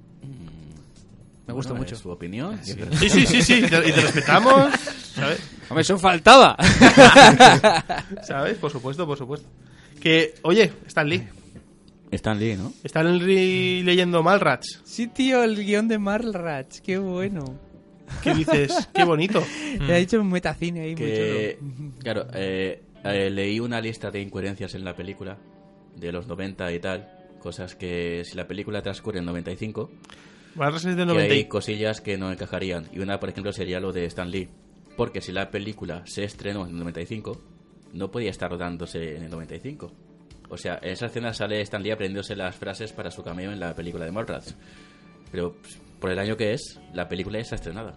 Me gusta Bueno, mucho. es su opinión. Sí, sí, sí, sí, y te, y te respetamos, ¿sabes? Hombre, eso faltaba. ¿Sabes? Por supuesto, por supuesto. Que, oye, Stan Lee. Stan Lee, ¿no? Stan Lee leyendo Mallrats. Sí, tío, el guión de Mallrats. Qué bueno. ¿Qué dices? Qué bonito. Le ha hecho un metacine ahí Que, muy chulo. claro, eh, eh, leí una lista de incoherencias en la película de los noventa y tal, cosas que si la película transcurre en noventa y cinco, Mallrats es de que noventa hay y... cosillas que no encajarían. Y una, por ejemplo, sería lo de Stan Lee. Porque si la película se estrenó en el noventa y cinco, no podía estar rodándose en el noventa y cinco. O sea, en esa escena sale Stan Lee aprendiéndose las frases para su cameo en la película de Mallrats. Pero pues, por el año que es, la película ya está estrenada.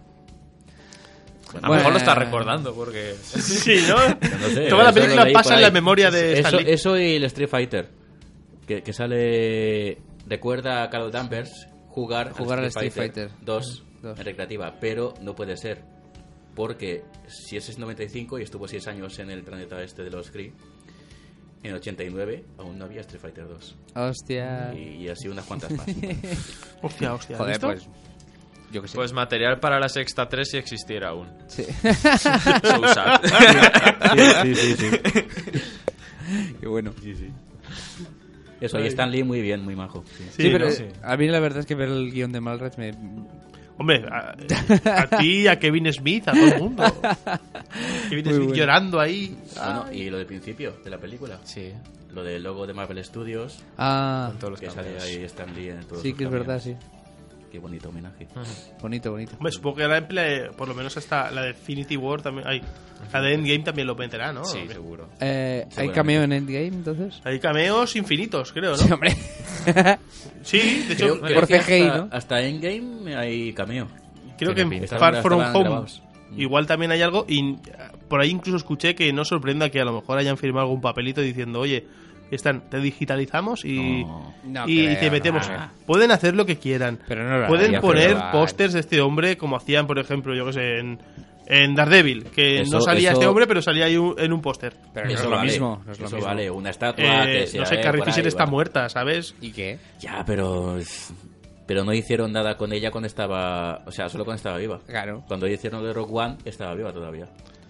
A lo Bueno, mejor lo está eh, recordando porque... Sí, ¿no? No sé, Toda la eso película lo leí pasa por en la ahí. memoria de eso, Stan Lee. eso y el Street Fighter. Que, que sale... Recuerda a Carol Danvers jugar, Jugar al al Street, Street Fighter, Fighter. dos Dos. en recreativa. Pero no puede ser. Porque si ese es noventa y cinco y estuvo seis años en el planeta este de los Kree, en ochenta y nueve aún no había Street Fighter dos. Hostia. Y, y así unas cuantas más. Hostia, hostia. ¿has Joder, visto? pues. Yo que sé. Pues material para la sexta tres si existiera aún. Sí. So sad. sí, sí, sí. Qué bueno. Eso, y Stan Lee muy bien, muy majo. Sí. Sí, pero ¿no? eh, a mí la verdad es que ver el guión de Mallrats me... Hombre, a, a ti, a Kevin Smith, a todo el mundo. Kevin Muy Smith bueno. llorando ahí. Bueno, y lo del principio de la película. Sí. Lo del logo de Marvel Studios. Ah, Con todos los Que sale cambios. ahí Stan Lee en todos sí sus que es cameos. verdad, sí. Qué bonito homenaje. Bonito, bonito. Hombre, supongo que la emple, por lo menos hasta la de Infinity War también. Ay, la de Endgame también lo meterá, ¿no? Sí, seguro. Eh, ¿Hay Seguramente. cameo en Endgame, entonces? Hay cameos infinitos, creo, ¿no? Sí, hombre. Sí, de hecho, Creo, creo, creo por que C G I, hasta, ¿no? hasta Endgame hay cameo. que Tiene en pinta. Far From Estaban Home grabados. igual también hay algo. Y por ahí incluso escuché que no sorprenda que a lo mejor hayan firmado algún papelito diciendo, oye, están, te digitalizamos y, No. No y creo, te metemos. no. Pueden hacer lo que quieran. Pero no lo Pueden haría, poner pero- pósters de este hombre como hacían, por ejemplo, yo que sé, en, en Daredevil, que Eso- no salía eso- este hombre, pero salía ahí un- en un póster. Pero no Eso es lo vale, mismo. No es lo eso mismo. vale, una estatua Eh, que se no sé, ve Carrie por ahí, Fisher está bueno. muerta, ¿sabes? ¿Y qué? Ya, pero... Pero no hicieron nada con ella cuando estaba... O sea, solo cuando estaba viva. Claro. Cuando hicieron lo de Rogue One, estaba viva todavía.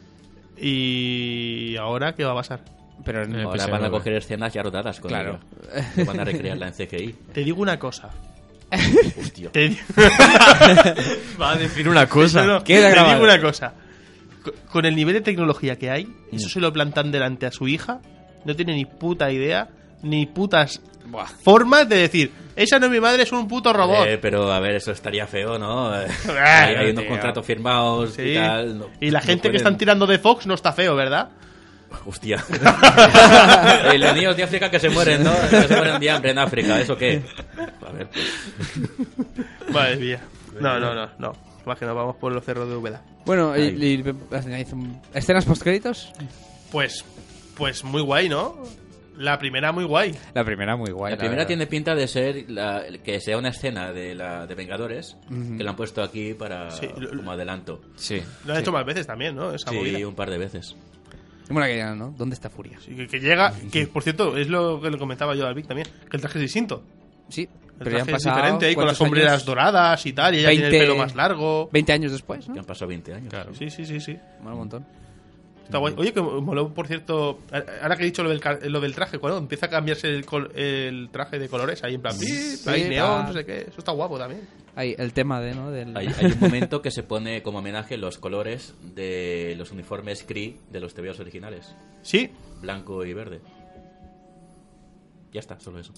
Y ahora, ¿qué va a pasar? Pero no. Eh, Ahora episodio van a nueve. coger escenas ya rodadas con Claro. ella. Que van a recrearla en C G I. Te digo una cosa. Hostia. Te, di- Va a decir una cosa. No, no, Queda te grabado. digo una cosa. Co- Con el nivel de tecnología que hay, eso se lo plantan delante a su hija, no tiene ni puta idea, ni putas Buah. formas de decir, esa no es mi madre, es un puto robot. Eh, pero a ver, eso estaría feo, ¿no? Eh, Ah, hay, hay unos tío. contratos firmados Sí. y tal. no- y la no gente que pueden- están tirando de Fox no está feo, ¿verdad? Hostia. Eh, los niños de África que se mueren, ¿no? Que se mueren de hambre en África, ¿eso qué? A ver, pues. Madre mía. No, no, no, no. Más que nos vamos por los cerros de Úbeda. Bueno, y, y, ¿escenas postcréditos? Pues, pues muy guay, ¿no? La primera muy guay. La primera muy guay. La primera tiene pinta de ser la, que sea una escena de la de Vengadores, uh-huh. que la han puesto aquí para Sí, lo- como adelanto. Sí. Lo han Sí. hecho más veces también, ¿no? Esa Sí, movida. un par de veces. Bueno, que ya, ¿no? ¿Dónde está Furia? Sí, que, que llega, que por cierto, es lo que le comentaba yo al Vic también, que el traje es distinto. Sí, El pero ya han traje es pasado diferente, ahí con las ¿cuántos sombreras años? doradas y tal, y ella tiene el veinte pelo más largo. veinte años después, ¿no? Que han pasado veinte años. Claro. Sí, sí, sí, sí. Bueno, un montón. Está guay. Oye, que moló, por cierto, ahora que he dicho lo del, car- lo del traje, cuando empieza a cambiarse el, col- el traje de colores, ahí en plan, Sí, ¡pip! Ahí sí, neón, ah. no sé qué, eso está guapo también. Ahí, el tema de, ¿no? Del... Hay, hay un momento que se pone como homenaje los colores de los uniformes Kree de los tebeos originales. Sí, Blanco y verde. Ya está, solo eso.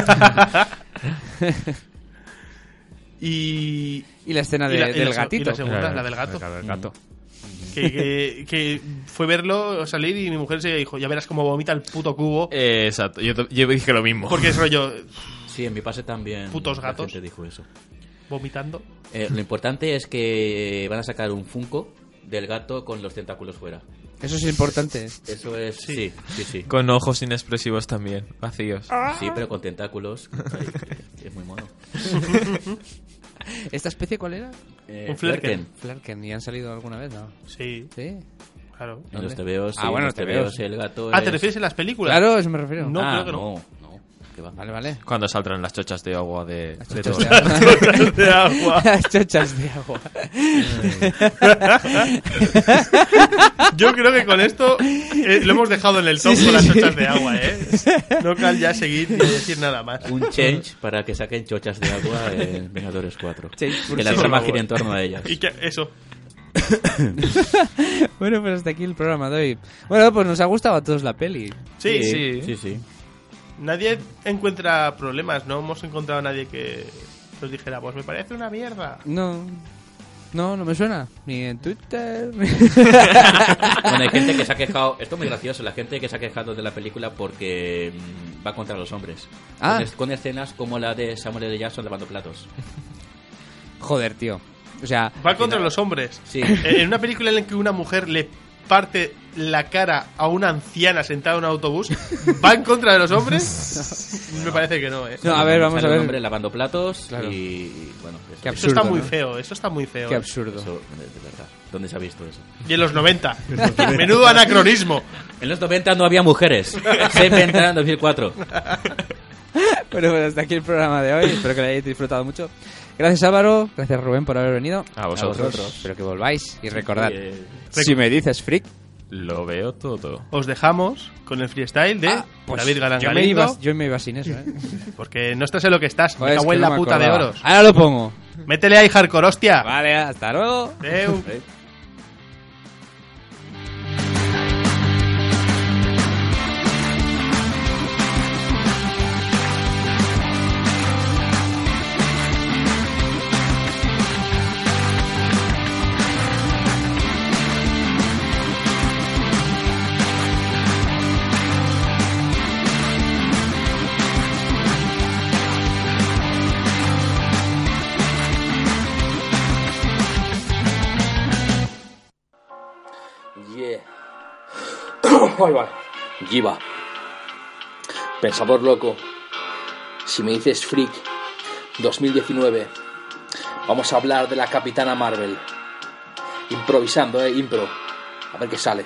y... Y la escena de- y la- y del la se- gatito. y la segunda, la del gato. La del gato. Que, que, que fue verlo salir y mi mujer se dijo, ya verás cómo vomita el puto cubo. Eh, exacto, yo, t- yo dije lo mismo. Porque es rollo, Sí, en mi pase también. Putos la gatos. gente dijo eso. vomitando. Eh, lo importante es que van a sacar un Funko del gato con los tentáculos fuera. Eso es importante. Eso es. Sí, sí, sí. Con ojos inexpresivos también, vacíos. Sí, pero con tentáculos. Ay, es muy mono. ¿Esta especie cuál era? Eh, Un Flerken. Flarken. ¿Y han salido alguna vez? No. Sí, Sí. claro. En los tebeos, sí, Ah, bueno, en los los tebeos. tebeos el gato. Ah, es- ¿te refieres en las películas? Claro, a eso me refiero. No, ah, creo que no. no. No, ¿qué va? Vale, vale. Cuando saldrán las chochas de agua de, Las de chochas todo. de agua. de agua. Las chochas de agua. Yo creo que con esto eh, lo hemos dejado en el top Sí, con sí, las sí. chochas de agua, ¿eh? No cal ya seguir ni decir nada más. Un change para que saquen chochas de agua en Vengadores cuatro. Change, por que la sí, trama por gire favor. en torno a ellas. Y que eso. Bueno, pues hasta aquí el programa de hoy. Bueno, pues nos ha gustado a todos la peli. Sí, Sí. Sí, sí. Nadie encuentra problemas, no hemos encontrado a nadie que nos dijera, pues me parece una mierda. No. No, no me suena. Ni en Twitter. Bueno, hay gente que se ha quejado. Esto es muy gracioso. La gente que se ha quejado de la película porque mm, va contra los hombres. Ah. Con, es- con escenas como la de Samuel L. Jackson lavando platos. Joder, tío. O sea, Va contra los hombres. Sí. Eh, En una película en la que una mujer le parte la cara a una anciana sentada en un autobús, ¿va en contra de los hombres? Me parece que no, ¿eh? no, a ver, vamos Sale a un ver. hombre lavando platos Claro. y, y, bueno, eso, Qué Eso absurdo, está muy ¿no? feo, eso está muy feo. Qué ¿eh? absurdo. eso, de, de verdad. ¿Dónde se ha visto eso? Y en los noventa. Menudo anacronismo. En los noventa no había mujeres. Se inventaron en dos mil cuatro. Bueno, pues hasta aquí el programa de hoy. Espero que lo hayáis disfrutado mucho. Gracias Álvaro, gracias Rubén por haber venido. A vosotros. A vosotros. Espero que volváis y recordad, Eh, si me dices freak, Lo veo todo. Os dejamos con el freestyle de ah, pues David Galán yo me, iba, Galindo, yo me iba sin eso, ¿eh? porque no estás en lo que estás. Joder, Me es cago que en no la me puta de acordaba. oros. Ahora lo pongo. Métele ahí hardcore, hostia. Vale, hasta luego. Adeu. Yeah. Ahí va. Giva. Pensador loco. Si me dices freak, dos mil diecinueve. Vamos a hablar de la Capitana Marvel. Improvisando, eh, impro. A ver qué sale.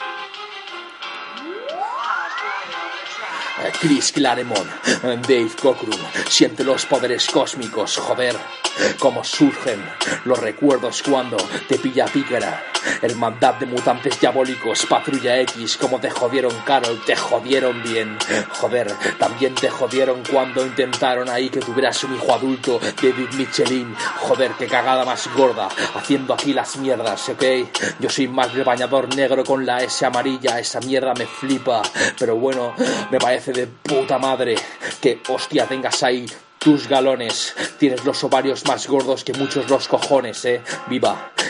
Eh, Chris Claremont, eh, Dave Cockrum, siente los poderes cósmicos, joder, cómo surgen los recuerdos cuando te pilla pícara. Hermandad de mutantes diabólicos, Patrulla X, como te jodieron Carol, te jodieron bien. Joder, también te jodieron cuando intentaron ahí que tuvieras un hijo adulto, David Michelin. Joder, qué cagada más gorda, haciendo aquí las mierdas, ¿ok? Yo soy más de bañador negro con la S amarilla, esa mierda me flipa. Pero bueno, me parece de puta madre que, hostia, tengas ahí tus galones. Tienes los ovarios más gordos que muchos los cojones, eh. Viva.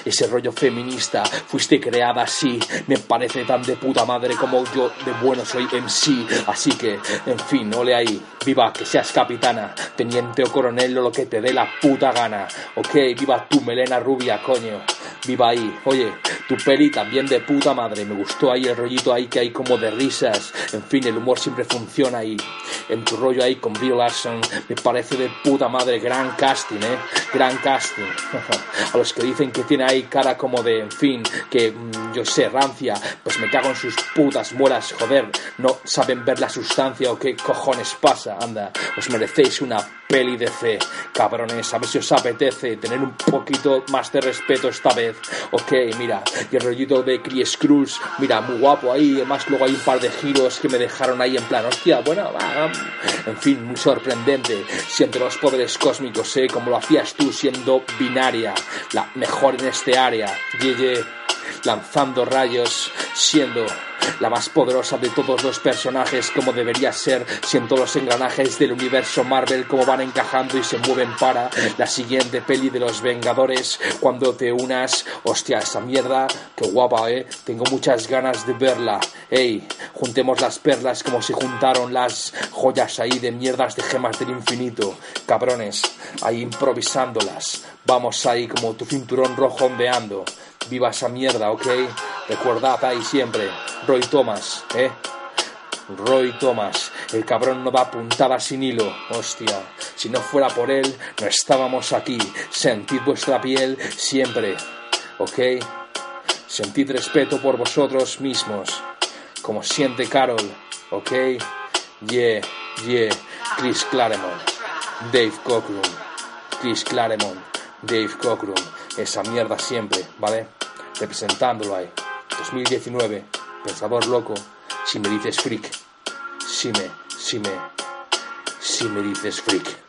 ese rollo feminista, fuiste creada así, me parece tan de puta madre como yo de bueno soy M C, así que, en fin, ole ahí, viva que seas capitana, teniente o coronel o lo que te dé la puta gana, ok, viva tu melena rubia, coño, viva ahí, oye, tu peli también de puta madre, me gustó ahí el rollito ahí que hay como de risas, en fin, el humor siempre funciona ahí, en tu rollo ahí con Brie Larson, me parece de puta madre, gran casting, eh, gran casting, a los que dicen que tiene ahí cara como de, en fin, que mmm, yo sé, rancia, pues me cago en sus putas muelas, joder, no saben ver la sustancia o qué cojones pasa, anda, os merecéis una peli de C, cabrones, a ver si os apetece tener un poquito más de respeto esta vez, ok, mira, y el rollito de Chris Cruz, mira, muy guapo ahí, además luego hay un par de giros que me dejaron ahí en plan, hostia, bueno, va, en fin, muy sorprendente, siente los poderes cósmicos, eh, como lo hacías tú siendo binaria, la mejor en este área, ye, ye, lanzando rayos, siendo la más poderosa de todos los personajes como debería ser, siendo los engranajes del universo Marvel como van encajando y se mueven para la siguiente peli de los Vengadores cuando te unas, hostia, esa mierda, qué guapa, eh, tengo muchas ganas de verla, ey, juntemos las perlas como si juntaron las joyas ahí de mierdas de gemas del infinito, cabrones, ahí improvisándolas, vamos ahí como tu cinturón rojo ondeando, viva esa mierda, ok, recordad ahí siempre, Roy Thomas, eh, Roy Thomas, el cabrón no da puntada sin hilo, hostia, si no fuera por él, no estábamos aquí, sentid vuestra piel siempre, ok, sentid respeto por vosotros mismos, como siente Carol, ok, yeah, yeah, Chris Claremont, Dave Cockrum, Chris Claremont, Dave Cockrum, esa mierda siempre, ¿vale? Representándolo ahí, dos mil diecinueve, Pensador Loco, si me dices freak, si me, si me, si me dices freak.